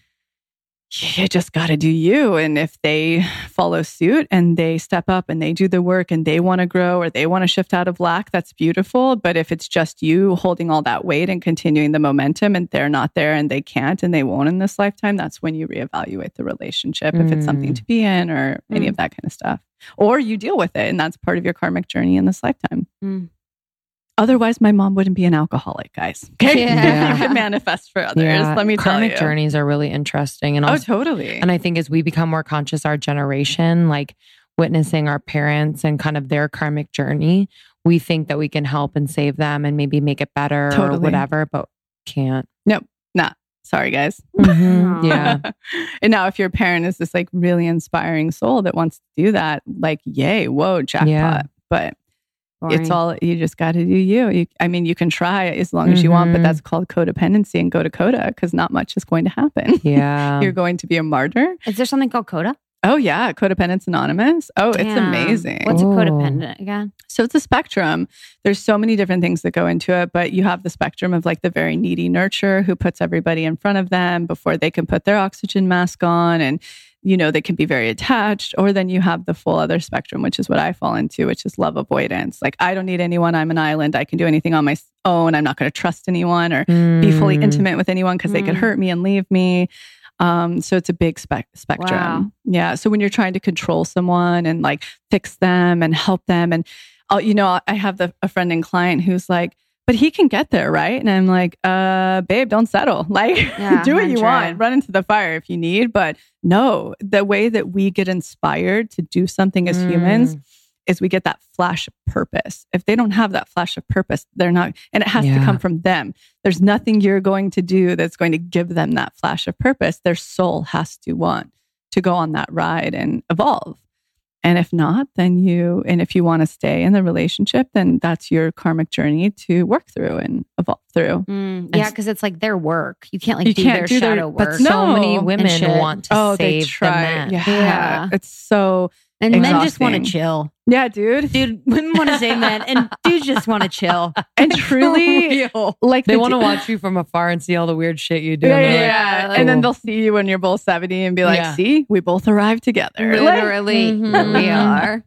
you just got to do you. And if they follow suit and they step up and they do the work and they want to grow or they want to shift out of lack, that's beautiful. But if it's just you holding all that weight and continuing the momentum and they're not there and they can't and they won't in this lifetime, that's when you reevaluate the relationship, if it's something Mm. to be in or any Mm. of that kind of stuff. Or you deal with it and that's part of your karmic journey in this lifetime. Mm. Otherwise, my mom wouldn't be an alcoholic, guys. Okay, Yeah. You can manifest for others. Yeah, Let me tell karmic you. journeys are really interesting, and Oh, also, totally. and I think as we become more conscious, our generation, like witnessing our parents and kind of their karmic journey, we think that we can help and save them and maybe make it better Totally. or whatever, but can't. Nah, sorry, guys. Mhm. Yeah, And now if your parent is this like really inspiring soul that wants to do that, like, yay, whoa, jackpot. Yeah. But Boring. it's all, you just got to do you. you. I mean, you can try as long as you want, but Mhm. that's called codependency and go to coda because not much is going to happen. yeah. You're going to be a martyr. Is there something called CODA? Oh yeah, Codependence Anonymous. Oh, it's Damn. amazing. What's a Ooh. codependent again? So it's a spectrum. There's so many different things that go into it, but you have the spectrum of like the very needy nurturer who puts everybody in front of them before they can put their oxygen mask on. And, you know, they can be very attached. Or then you have the full other spectrum, which is what I fall into, which is love avoidance. Like, I don't need anyone. I'm an island. I can do anything on my own. I'm not going to trust anyone or be fully Mm. intimate with anyone because they could Mm. hurt me and leave me. Um, so it's a big spec- spectrum. Wow. Yeah. So when you're trying to control someone and like fix them and help them, and I'll, you know, I have the, a friend and client who's like, but he can get there, right? And I'm like, uh, babe, don't settle. Like, Yeah, do what run you try. want, run into the fire if you need. But no, the way that we get inspired to do something as humans Mm. is we get that flash of purpose. If they don't have that flash of purpose, they're not, and it has to Yeah. come from them. There's nothing you're going to do that's going to give them that flash of purpose. Their soul has to want to go on that ride and evolve. And if not, then you, and if you want to stay in the relationship, then that's your karmic journey to work through and evolve through. Mm, yeah, because it's like their work. You can't like You do can't their do their- shadow But work. so No. many And women shit. want to Oh, they save the try. men. Yeah. Yeah. It's so, and men just want to exhausting. chill. yeah, dude. Dude, women want to say men, and dudes just want to chill. And truly, like They the want to d- watch you from afar and see all the weird shit you do. Yeah, and yeah, they're like, yeah. like, And then cool. they'll see you when you're both seventy and be like, Yeah. see, we both arrived together. Like- Literally, Mhm. we are.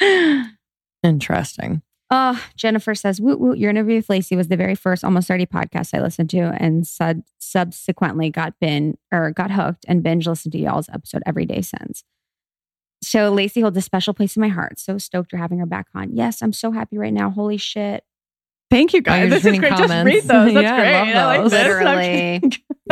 Interesting. Oh, Jennifer says, woot woot, your interview with Lacey was the very first Almost thirty podcast I listened to and sub- subsequently got bin or got hooked and binge listened to y'all's episode every day since. So Lacey holds a special place in my heart. So stoked you're having her back on. Yes, I'm so happy right now. Holy shit. Thank you Oh, guys. you're this just is reading great. Just comments. read those. That's Yeah, I great. love I, like those. this. Literally.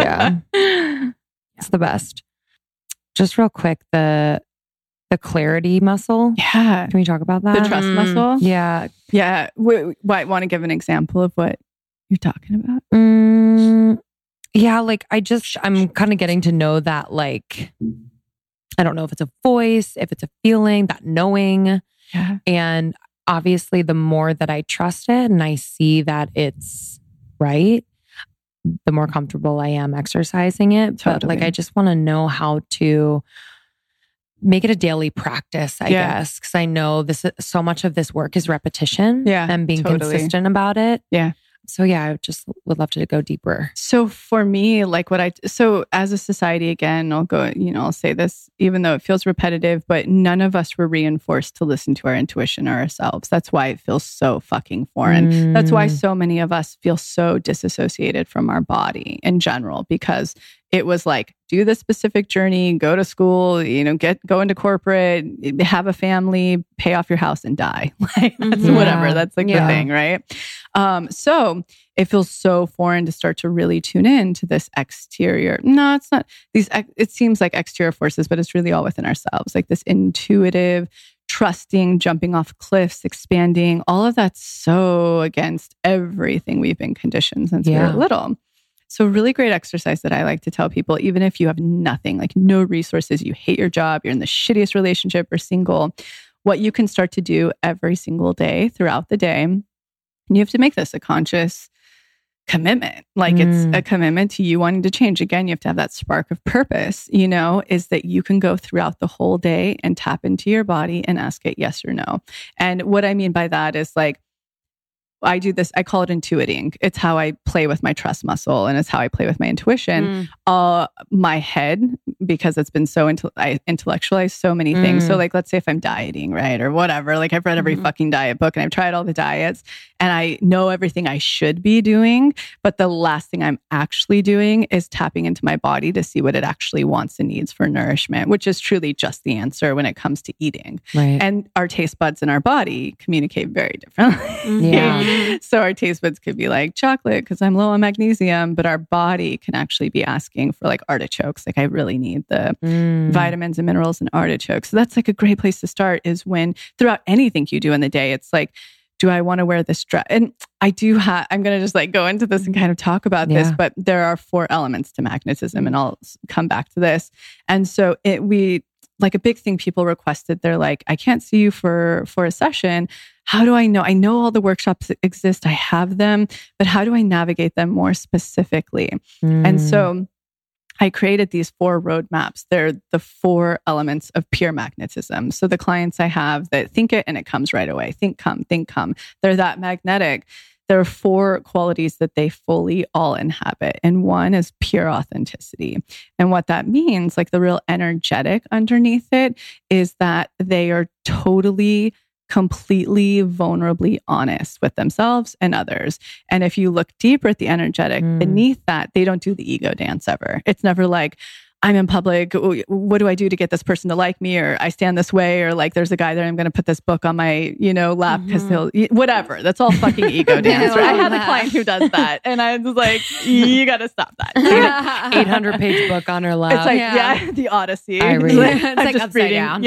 Yeah. It's the best. Just real quick, the the clarity muscle. Yeah. Can we talk about The that? trust Mm. muscle. Yeah. Yeah. We, we want to give an example of what you're talking about? Mm, yeah, like I just, I'm kind of getting to know that, like, I don't know if it's a voice, if it's a feeling, that knowing. Yeah. And obviously, the more that I trust it and I see that it's right, the more comfortable I am exercising it. But like, Totally. I just want to know how to make it a daily practice, I Yeah. guess. Cause I know this, so much of this work is repetition Yeah, and being totally. consistent about it. Yeah. So yeah, I just would love to go deeper. So for me, like what I, so as a society, again, I'll go, you know, I'll say this, even though it feels repetitive, but none of us were reinforced to listen to our intuition or ourselves. That's why it feels so fucking foreign. That's why Mm. so many of us feel so disassociated from our body in general, because It was like, do this specific journey, go to school, you know, get, go into corporate, have a family, pay off your house and die. Like that's Yeah. whatever. That's like Yeah. the thing, right? Um, so it feels so foreign to start to really tune in to this exterior. No, it's not these, it seems like exterior forces, but it's really all within ourselves. Like this intuitive, trusting, jumping off cliffs, expanding, all of that's so against everything we've been conditioned since Yeah. we were little. So really great exercise that I like to tell people, even if you have nothing, like no resources, you hate your job, you're in the shittiest relationship or single, what you can start to do every single day throughout the day. And you have to make this a conscious commitment. Like Mm. it's a commitment to you wanting to change. Again, you have to have that spark of purpose, you know, is that you can go throughout the whole day and tap into your body and ask it yes or no. And what I mean by that is like, I do this, I call it intuiting. It's how I play with my trust muscle and it's how I play with my intuition. Mm. Uh, my head, because it's been so, intel- I intellectualize so many things. Mm. So like, let's say if I'm dieting, right? Or whatever, like I've read every Mhm. fucking diet book and I've tried all the diets and I know everything I should be doing. But the last thing I'm actually doing is tapping into my body to see what it actually wants and needs for nourishment, which is truly just the answer when it comes to eating. Right. And our taste buds in our body communicate very differently. Yeah. So our taste buds could be like chocolate because I'm low on magnesium, but our body can actually be asking for like artichokes. Like I really need the Mm. vitamins and minerals in artichokes. So that's like a great place to start is when throughout anything you do in the day, it's like, do I want to wear this dress? And I do have, I'm going to just like go into this and kind of talk about this, Yeah. but there are four elements to magnetism and I'll s- come back to this. And so it, we, like a big thing people requested, they're like, I can't see you for, for a session. How do I know? I know all the workshops exist. I have them, but how do I navigate them more specifically? Mm. And so I created these four roadmaps. They're the four elements of pure magnetism. So the clients I have that think it and it comes right away. Think come, think come. They're that magnetic. There are four qualities that they fully all inhabit. And one is pure authenticity. And what that means, like the real energetic underneath it, is that they are totally completely vulnerably honest with themselves and others. And if you look deeper at the energetic Mm. beneath that, they don't do the ego dance ever. It's never like, I'm in public. What do I do to get this person to like me? Or I stand this way, or like there's a guy there. I'm going to put this book on my, you know, lap because Mhm. he'll, whatever. That's all fucking ego dance. Right? I had a client who does that, and I was like, you got to stop that. eight hundred page book on her lap. It's like, Yeah. yeah, the Odyssey. I read it. It's I'm like just upside reading- down.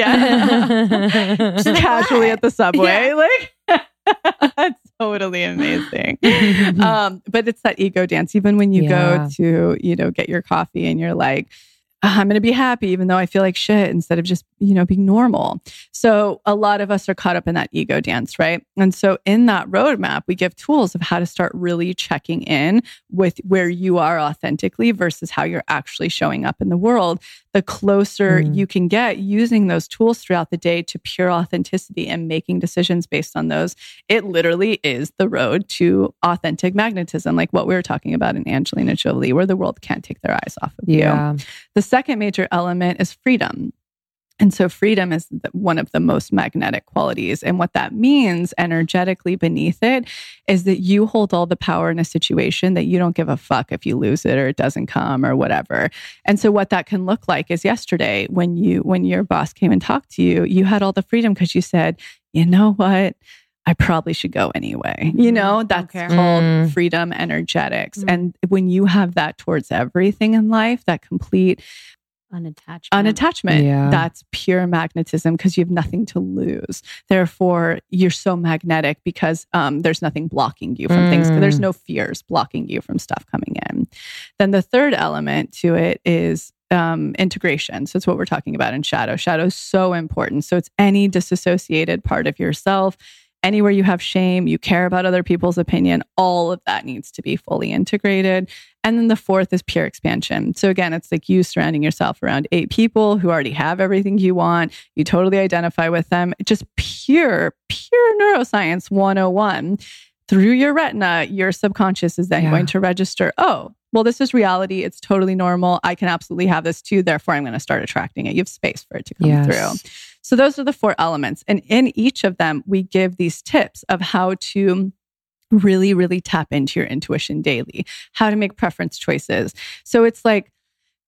Yeah. Just casually at the subway. Yeah. Like, that's totally amazing. Um, but it's that ego dance. Even when you Yeah. go to, you know, get your coffee and you're like, I'm going to be happy, even though I feel like shit, instead of just, you know, being normal. So a lot of us are caught up in that ego dance, right? And so in that roadmap, we give tools of how to start really checking in with where you are authentically versus how you're actually showing up in the world. The closer Mm. you can get using those tools throughout the day to pure authenticity and making decisions based on those, it literally is the road to authentic magnetism, like what we were talking about in Angelina Jolie, where the world can't take their eyes off of you. Yeah. The second major element is freedom. And so freedom is the, one of the most magnetic qualities. And what that means energetically beneath it is that you hold all the power in a situation, that you don't give a fuck if you lose it or it doesn't come or whatever. And so what that can look like is yesterday when you, when your boss came and talked to you, you had all the freedom because you said, you know what? I probably should go anyway. You know, that's care. called Mm. freedom energetics. Mm. And when you have that towards everything in life, that complete Unattachment. unattachment, Yeah. that's pure magnetism because you have nothing to lose. Therefore, you're so magnetic because um, there's nothing blocking you from things. Mm. There's no fears blocking you from stuff coming in. Then the third element to it is um, integration. So it's what we're talking about in shadow. Shadow is so important. So it's any disassociated part of yourself. Anywhere you have shame, you care about other people's opinion, all of that needs to be fully integrated. And then the fourth is pure expansion. So again, it's like you surrounding yourself around eight people who already have everything you want. You totally identify with them. Just pure, pure neuroscience one oh one. Through your retina, your subconscious is then Yeah. going to register, oh, well, this is reality. It's totally normal. I can absolutely have this too. Therefore, I'm going to start attracting it. You have space for it to come Yes. through. So those are the four elements. And in each of them, we give these tips of how to really, really tap into your intuition daily, how to make preference choices. So it's like,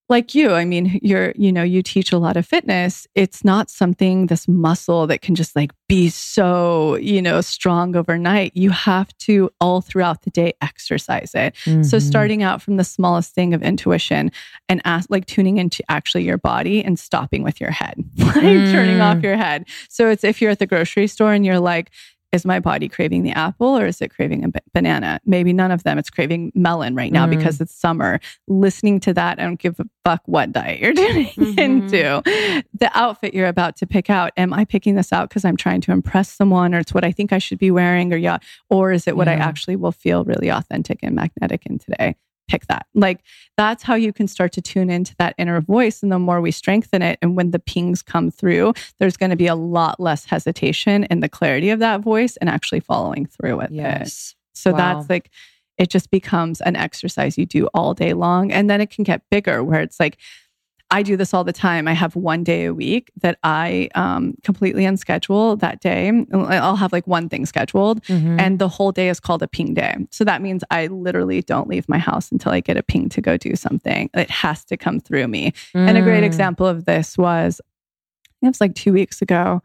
like you, I mean, you're, you know, you teach a lot of fitness. It's not something, this muscle that can just like be so, you know, strong overnight. You have to all throughout the day exercise it. Mm-hmm. So starting out from the smallest thing of intuition and ask, like tuning into actually your body and stopping with your head, like mm. turning off your head. So it's if you're at the grocery store and you're like, is my body craving the apple or is it craving a b- banana? Maybe none of them. It's craving melon right now mm. because it's summer. Listening to that, I don't give a fuck what diet you're tuning mm-hmm. into. The outfit you're about to pick out, am I picking this out because I'm trying to impress someone or it's what I think I should be wearing or yeah, or is it what yeah. I actually will feel really authentic and magnetic in today? Pick that. Like that's how you can start to tune into that inner voice. And the more we strengthen it, and when the pings come through, there's going to be a lot less hesitation in the clarity of that voice and actually following through with yes. it. So wow. that's like, it just becomes an exercise you do all day long. And then it can get bigger where it's like, I do this all the time. I have one day a week that I um, completely unschedule that day. I'll have like one thing scheduled mm-hmm. and the whole day is called a ping day. So that means I literally don't leave my house until I get a ping to go do something. It has to come through me. Mm. And a great example of this was, I think it was like two weeks ago.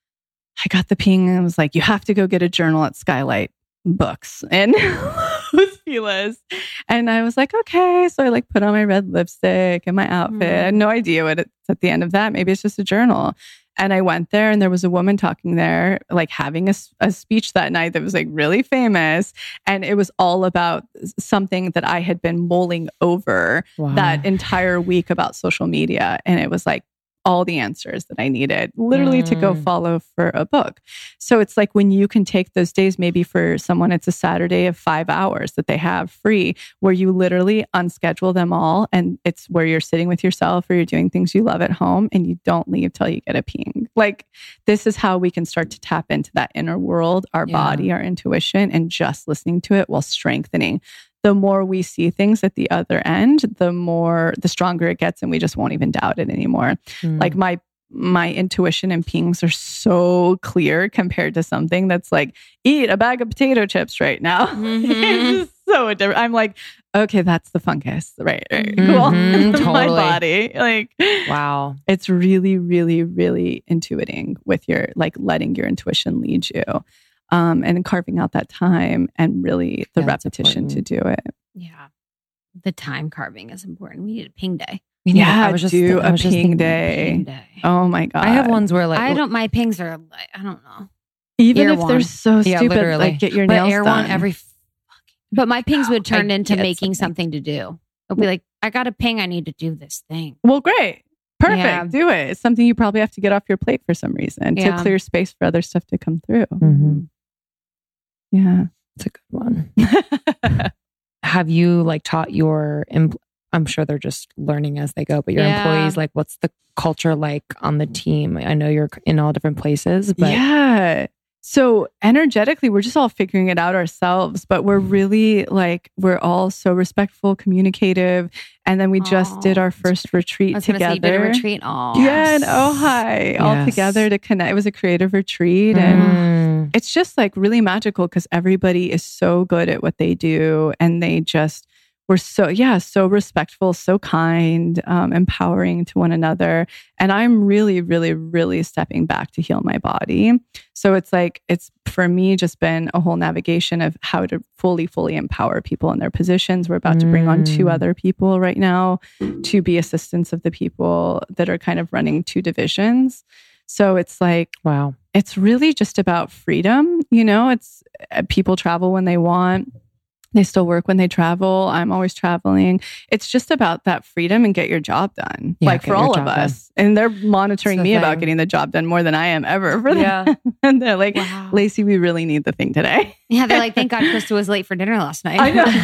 I got the ping and it was like, you have to go get a journal at Skylight Books in Los Feliz. And I was like, okay. So I like put on my red lipstick and my outfit. Mm. I had no idea what it's at the end of that. Maybe it's just a journal. And I went there and there was a woman talking there, like having a, a speech that night that was like really famous. And it was all about something that I had been mulling over wow. that entire week about social media. And it was like, all the answers that I needed literally mm. to go follow for a book. So it's like when you can take those days, maybe for someone, it's a Saturday of five hours that they have free where you literally unschedule them all. And it's where you're sitting with yourself or you're doing things you love at home and you don't leave till you get a ping. Like this is how we can start to tap into that inner world, our yeah. body, our intuition, and just listening to it while strengthening. The more we see things at the other end, the more, the stronger it gets and we just won't even doubt it anymore. Mm. Like my, my intuition and pings are so clear compared to something that's like, eat a bag of potato chips right now. Mm-hmm. It's just so different. I'm like, okay, that's the fungus. Right. right. Mm-hmm, cool. Totally. My body. Like, wow. It's really, really, really intuiting with your, like letting your intuition lead you. Um, and carving out that time and really the That's repetition important. To do it. Yeah. The time carving is important. We need a ping day. We need yeah, a, I was just do th- a ping day. ping day. Oh my God. I have ones where like... I don't, my pings are, like, I don't know. Even Ear if one. they're so yeah, stupid, literally. like get your but nails air done. One every fucking But my pings would turn I into making something. something to do. It'll be like, I got a ping. I need to do this thing. Well, great. Perfect. Yeah. Do it. It's something you probably have to get off your plate for some reason Yeah. to clear space for other stuff to come through. Mm-hmm. Yeah. It's a good one. Have you like taught your, em- I'm sure they're just learning as they go, but your Yeah. employees, like what's the culture like on the team? I know you're in all different places, but yeah. So energetically, we're just all figuring it out ourselves, but we're really like, we're all so respectful, communicative. And then we just Aw. did our first retreat I was together. going to say you did a retreat. Oh, Yeah, and Ojai all Yes. together to connect. It was a creative retreat. Mm. And it's just like really magical because everybody is so good at what they do. And they just were so, yeah, so respectful, so kind, um, empowering to one another. And I'm really, really, really stepping back to heal my body. So it's like, it's for me just been a whole navigation of how to fully, fully empower people in their positions. We're about mm. to bring on two other people right now to be assistants of the people that are kind of running two divisions. So it's like, wow, it's really just about freedom. You know, it's uh, people travel when they want. They still work when they travel. I'm always traveling. It's just about that freedom and get your job done. Yeah, like for all of us. Done. And they're monitoring the me thing. about getting the job done more than I am ever for them. Yeah. And they're like, Wow. Lacey, we really need the thing today. Yeah, they're like, thank God Krista was late for dinner last night.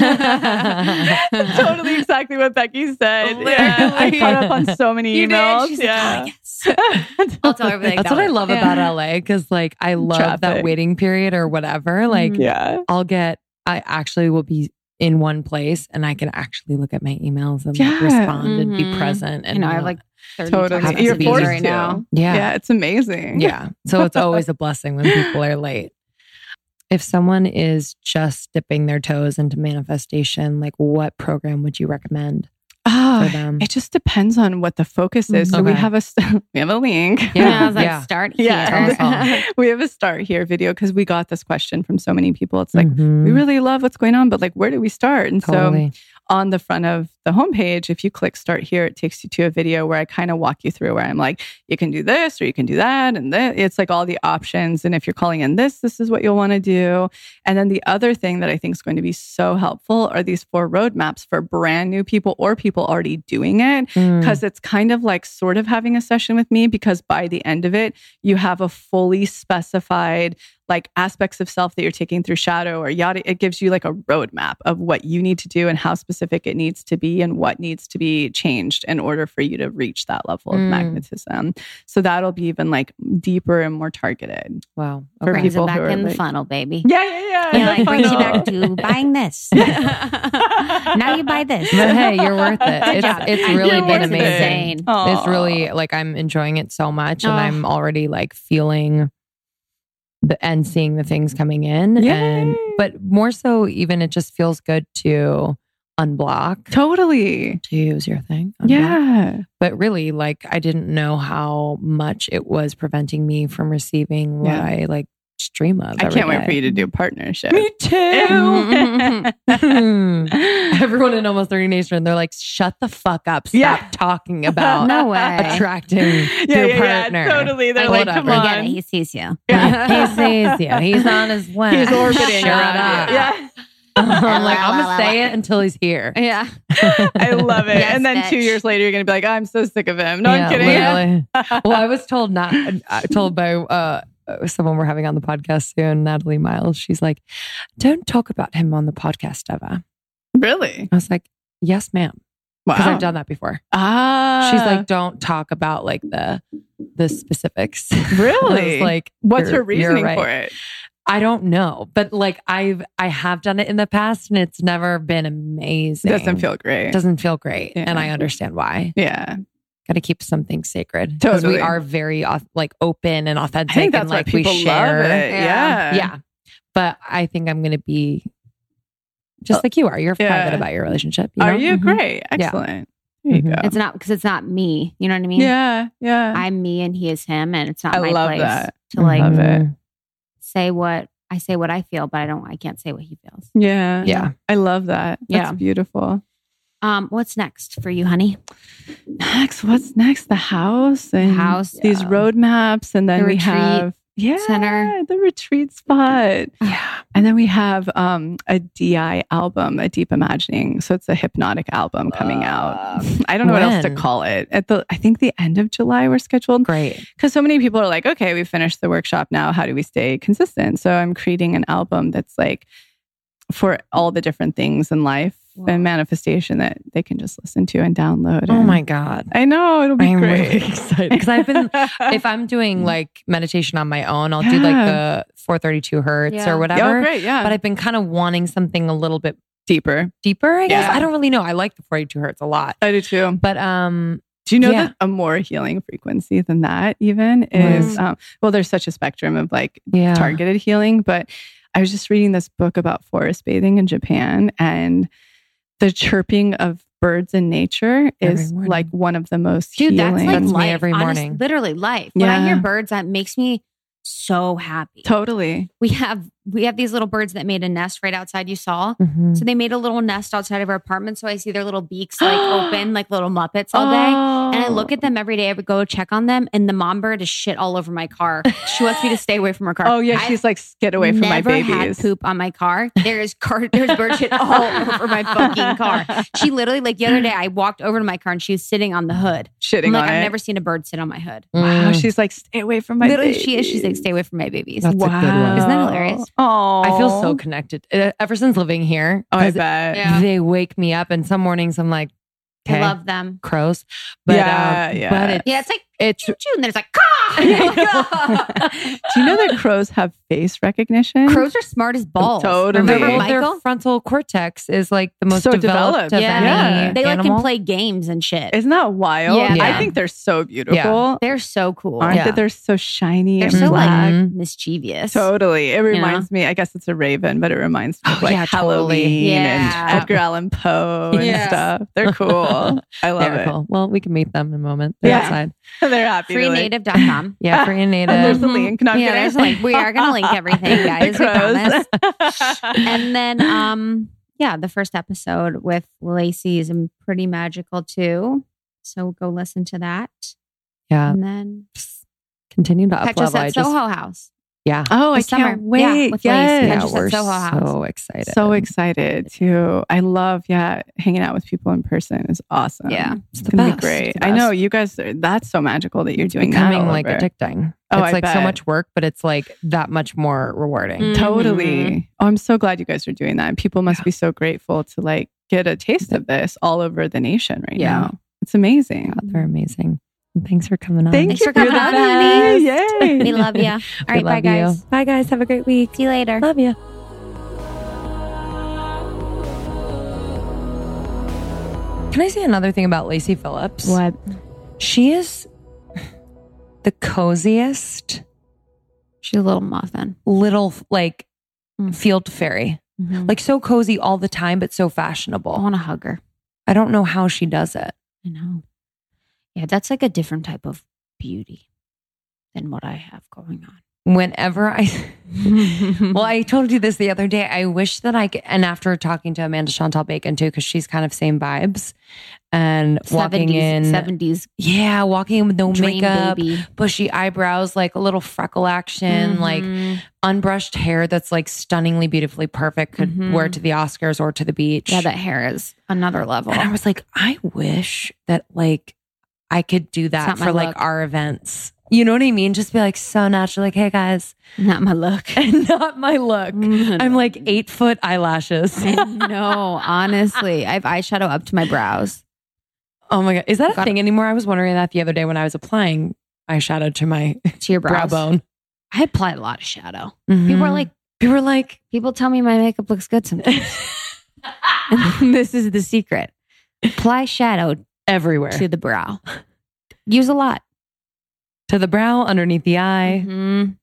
I know. Totally exactly what Becky said. Yeah. I caught up on so many You emails. did? She's yeah. like, oh, yes. I'll tell everything. That's what I love yeah. about L A because like I love Traffic. that waiting period or whatever. Like Yeah. I'll get, I actually will be in one place and I can actually look at my emails and like, Yeah. respond and Mhm. be present. And You know, I have not- like thirty Totally. have to You're be forced right to. now. yeah. Yeah. It's amazing. Yeah. So it's always a blessing when people are late. If someone is just dipping their toes into manifestation, like what program would you recommend? Oh, for them? it just depends on what the focus is. So we Okay. have a we have a link. Yeah, I was like, Yeah. start here. Yeah, we have a start here video because we got this question from so many people. It's like Mhm. we really love what's going on, but like where do we start? And Totally. so on the front of the homepage, if you click start here, it takes you to a video where I kind of walk you through where I'm like, you can do this or you can do that. And then it's like all the options. And if you're calling in this, this is what you'll want to do. And then the other thing that I think is going to be so helpful are these four roadmaps for brand new people or people already doing it. Mm. Because it's kind of like sort of having a session with me, because by the end of it, you have a fully specified like aspects of self that you're taking through shadow or yada. It gives you like a roadmap of what you need to do and how specific it needs to be and what needs to be changed in order for you to reach that level of Mm. magnetism. So that'll be even like deeper and more targeted. Wow. For Okay. Brings people it back who are in the like- funnel, baby. Yeah, yeah, yeah. Yeah, like the brings you funnel. back to buying this. Now you buy this. But hey, you're worth it. Good It's, job. it's I really You're been worth it. amazing. Insane. Aw. It's really like I'm enjoying it so much, and Oh. I'm already like feeling the and seeing the things coming in. Yay. And but more so, even it just feels good to unblock. Totally. To use your thing. Unblock. Yeah. But really, like I didn't know how much it was preventing me from receiving what Yeah. I like stream of. I every can't wait day. for you to do partnership. Me too. Mhm. Everyone in Almost thirty Nation, they're like, shut the fuck up. Stop Yeah. talking about No way. attracting yeah, your yeah, partner. yeah, totally. They're Like, like, come whatever. I get it. on. He sees you. he sees you. He's on his way. He's orbiting Shut around up. you. Yeah. I'm like, I'm gonna say it until he's here. Yeah. I love it. Yes, and then two bitch. years later, you're going to be like, I'm so sick of him. No, Yeah, I'm kidding. literally. Well, I was told not. I told by uh, someone we're having on the podcast soon, Natalie Miles. She's like, "Don't talk about him on the podcast ever." Really? I was like, "Yes, ma'am," because Wow. I've done that before. Ah. She's like, "Don't talk about like the the specifics." Really? I was like, what's "You're- her you're reasoning right." for it? I don't know, but like I've I have done it in the past, and it's never been amazing. Doesn't feel great. It doesn't feel great, Yeah. and I understand why. Yeah. Got to keep something sacred because Totally. we are very au- like open and I authentic, think that's and why like we people share. love it. Yeah. Yeah. Yeah, but I think I'm going to be just like you are. You're Yeah. private about your relationship. You Are know? you? Mhm. Great. Excellent. There you Mhm. go. It's not because it's not me. You know what I mean? yeah. Yeah. I'm me and he is him, and it's not I my love place that. to like love it. Mhm. say what I say what I feel, but I don't. I can't say what he feels. yeah. Yeah. I love that. That's Yeah. beautiful. Um, what's next for you, honey? Next, what's next? The house and house, these yeah. roadmaps, and then The we retreat have yeah, center. the retreat spot. Yeah. And then we have um, a D I album, a Deep Imagining. So it's a hypnotic album coming out. I don't know what else to when? call it. At the, I think the end of July we're scheduled. Great. Because so many people are like, okay, we finished the workshop now. How do we stay consistent? So I'm creating an album that's like for all the different things in life Wow. and manifestation that they can just listen to and download. Oh and- my God. I know it'll be I'm great. really excited because I've been, if I'm doing like meditation on my own, I'll do like Yeah. the four thirty-two hertz Yeah. or whatever. Oh, great. Yeah. But I've been kind of wanting something a little bit deeper. deeper, I guess. Yeah. I don't really know. I like the forty-two hertz a lot. I do too. But um, Do you know Yeah. that a more healing frequency than that even is, um, well, there's such a spectrum of like yeah. targeted healing, but I was just reading this book about forest bathing in Japan, and the chirping of birds in nature Every is morning. like one of the most Dude, healing. that's like That's me life. every Honest- morning. literally life. When I Yeah. hear birds, that makes me so happy. Totally. We have we have these little birds that made a nest right outside. You saw. Mhm. So they made a little nest outside of our apartment. So I see their little beaks like open, like little Muppets all day. And I look at them every day. I would go check on them, and the mom bird is shit all over my car. She wants me to stay away from her car. Oh yeah, I've she's like, get away from my never babies. had poop on my car. There is car. There's bird shit all over my fucking car. She literally, like the other day, I walked over to my car and she was sitting on the hood. Shitting I'm like, on I've it. never seen a bird sit on my hood. Wow, Mm. she's like, stay away from my Literally, babies. she is. She's like, stay away from my babies. That's a good one. Isn't that hilarious? Oh, I feel so connected uh, ever since living here. Oh, I 'cause bet. Yeah. They wake me up, and some mornings I'm like, I okay, love them. crows. But Yeah, um, yeah. but it's Yeah, it's like it's choo choo, and there's like caw. Do you know that crows have face recognition? Crows are smart as balls. Totally. Remember Well, Michael? their frontal cortex is like the most So developed, developed. of Yeah. any They like animal. can play games and shit. Isn't that wild? Yeah. I Yeah. think they're so beautiful. They're so cool. Aren't Yeah. they? They're so shiny They're and so black. like Mhm. mischievous. Totally. It reminds me, I guess it's a raven, but it reminds me of Oh, like yeah, totally. Halloween Yeah. and Edgar Allan Poe and Yeah. stuff. They're cool. I love They're it. cool. Well, we can meet them in a moment. They're Yeah. outside. They're happy. free to, like- native dot com. Yeah, free and native. And there's the link. No, I'm yeah, kidding. there's a link. We are going to link everything, guys. We promise. And then, um, yeah, the first episode with Lacey is pretty magical too. So go listen to that. Yeah. And then Continue to catch upload. us I at just, Soho House. yeah. Oh, I This summer. can't wait. Yeah, with Lacey. yes. Catch Yeah, us at we're Soho House. so excited. So excited too. I love, yeah, hanging out with people in person is awesome. Yeah, it's It's the gonna best. be great. It's the I know best. you guys. Are, that's so magical that you're doing becoming that all like over. addicting. Oh, it's I like so bet. much work, but it's like that much more rewarding. Mm. Totally. Oh, I'm so glad you guys are doing that. And people must be so grateful to like get a taste of this all over the nation right Yeah. now. It's amazing. God, they're amazing. And thanks for coming on. Thank Thanks you for coming the on, best. Yay. Yay. We love you. All We right, bye, love guys. you. Bye, guys. Have a great week. See you later. Love you. Can I say another thing about Lacey Phillips? What? She is the coziest She's a little muffin. little like Mm. field fairy. Like, Like so cozy all the time, but so I fashionable. want to hug her. I don't know how she does it. I know. Yeah, that's like a different type of beauty than what I have going on. Whenever I, well, I told you this the other day. I wish that I could, and after talking to Amanda Chantal Bacon too, because she's kind of same vibes, and walking in, seventies yeah, walking in with no dream makeup, baby. bushy eyebrows, like a little freckle action, like Mhm. unbrushed hair that's like stunningly beautifully perfect. Could Mhm. wear it to the Oscars or to the beach. Yeah, that hair is another level. And I was like, I wish that like I could do that not my for like look. our events. You know what I mean? Just be like so natural, like, hey guys, Not my look. and not my look. I'm like eight foot eyelashes. No, honestly, I have eyeshadow up to my brows. Oh my God. Is that a Got- thing anymore? I was wondering that the other day when I was applying eyeshadow to my To your brow brows. bone. I apply a lot of shadow. Mhm. People are like, people were like, people tell me my makeup looks good sometimes. And this is the secret. Apply shadow everywhere. to the brow. Use a lot. To the brow, underneath the eye. Mhm.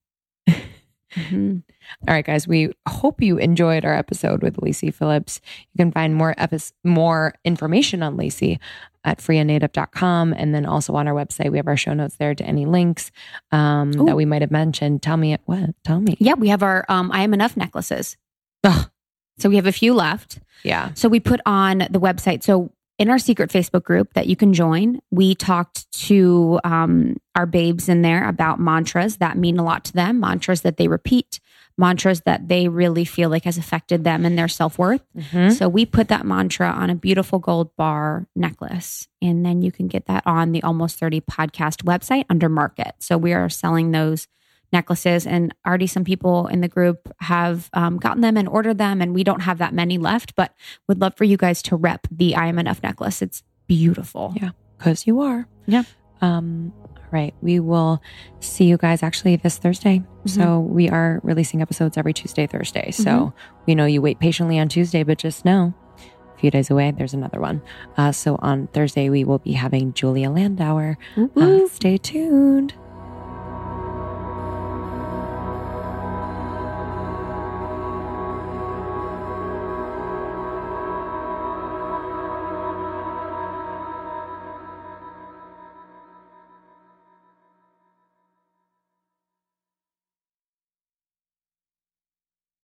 Mhm. All right, guys, we hope you enjoyed our episode with Lacey Phillips. You can find more epi- more information on Lacey at free and native dot com. And then also on our website, we have our show notes there to any links um, Ooh. that we might have mentioned. Tell me what? Tell me. Yeah, we have our um, I Am Enough necklaces. Ugh. So we have a few left. Yeah. So we put on the website. So in our secret Facebook group that you can join, we talked to um, our babes in there about mantras that mean a lot to them, mantras that they repeat, mantras that they really feel like has affected them and their self-worth. Mhm. So we put that mantra on a beautiful gold bar necklace. And then you can get that on the Almost thirty podcast website under market. So we are selling those necklaces, and already some people in the group have um, gotten them and ordered them, and we don't have that many left, but would love for you guys to rep the I Am Enough necklace. It's beautiful. Yeah. Because you are. Yeah. Um, all right. We will see you guys actually this Thursday. So we are releasing episodes every Tuesday, Thursday. So we know you wait patiently on Tuesday, but just know a few days away, there's another one. Uh, so on Thursday, we will be having Julia Landauer. Uh, stay tuned.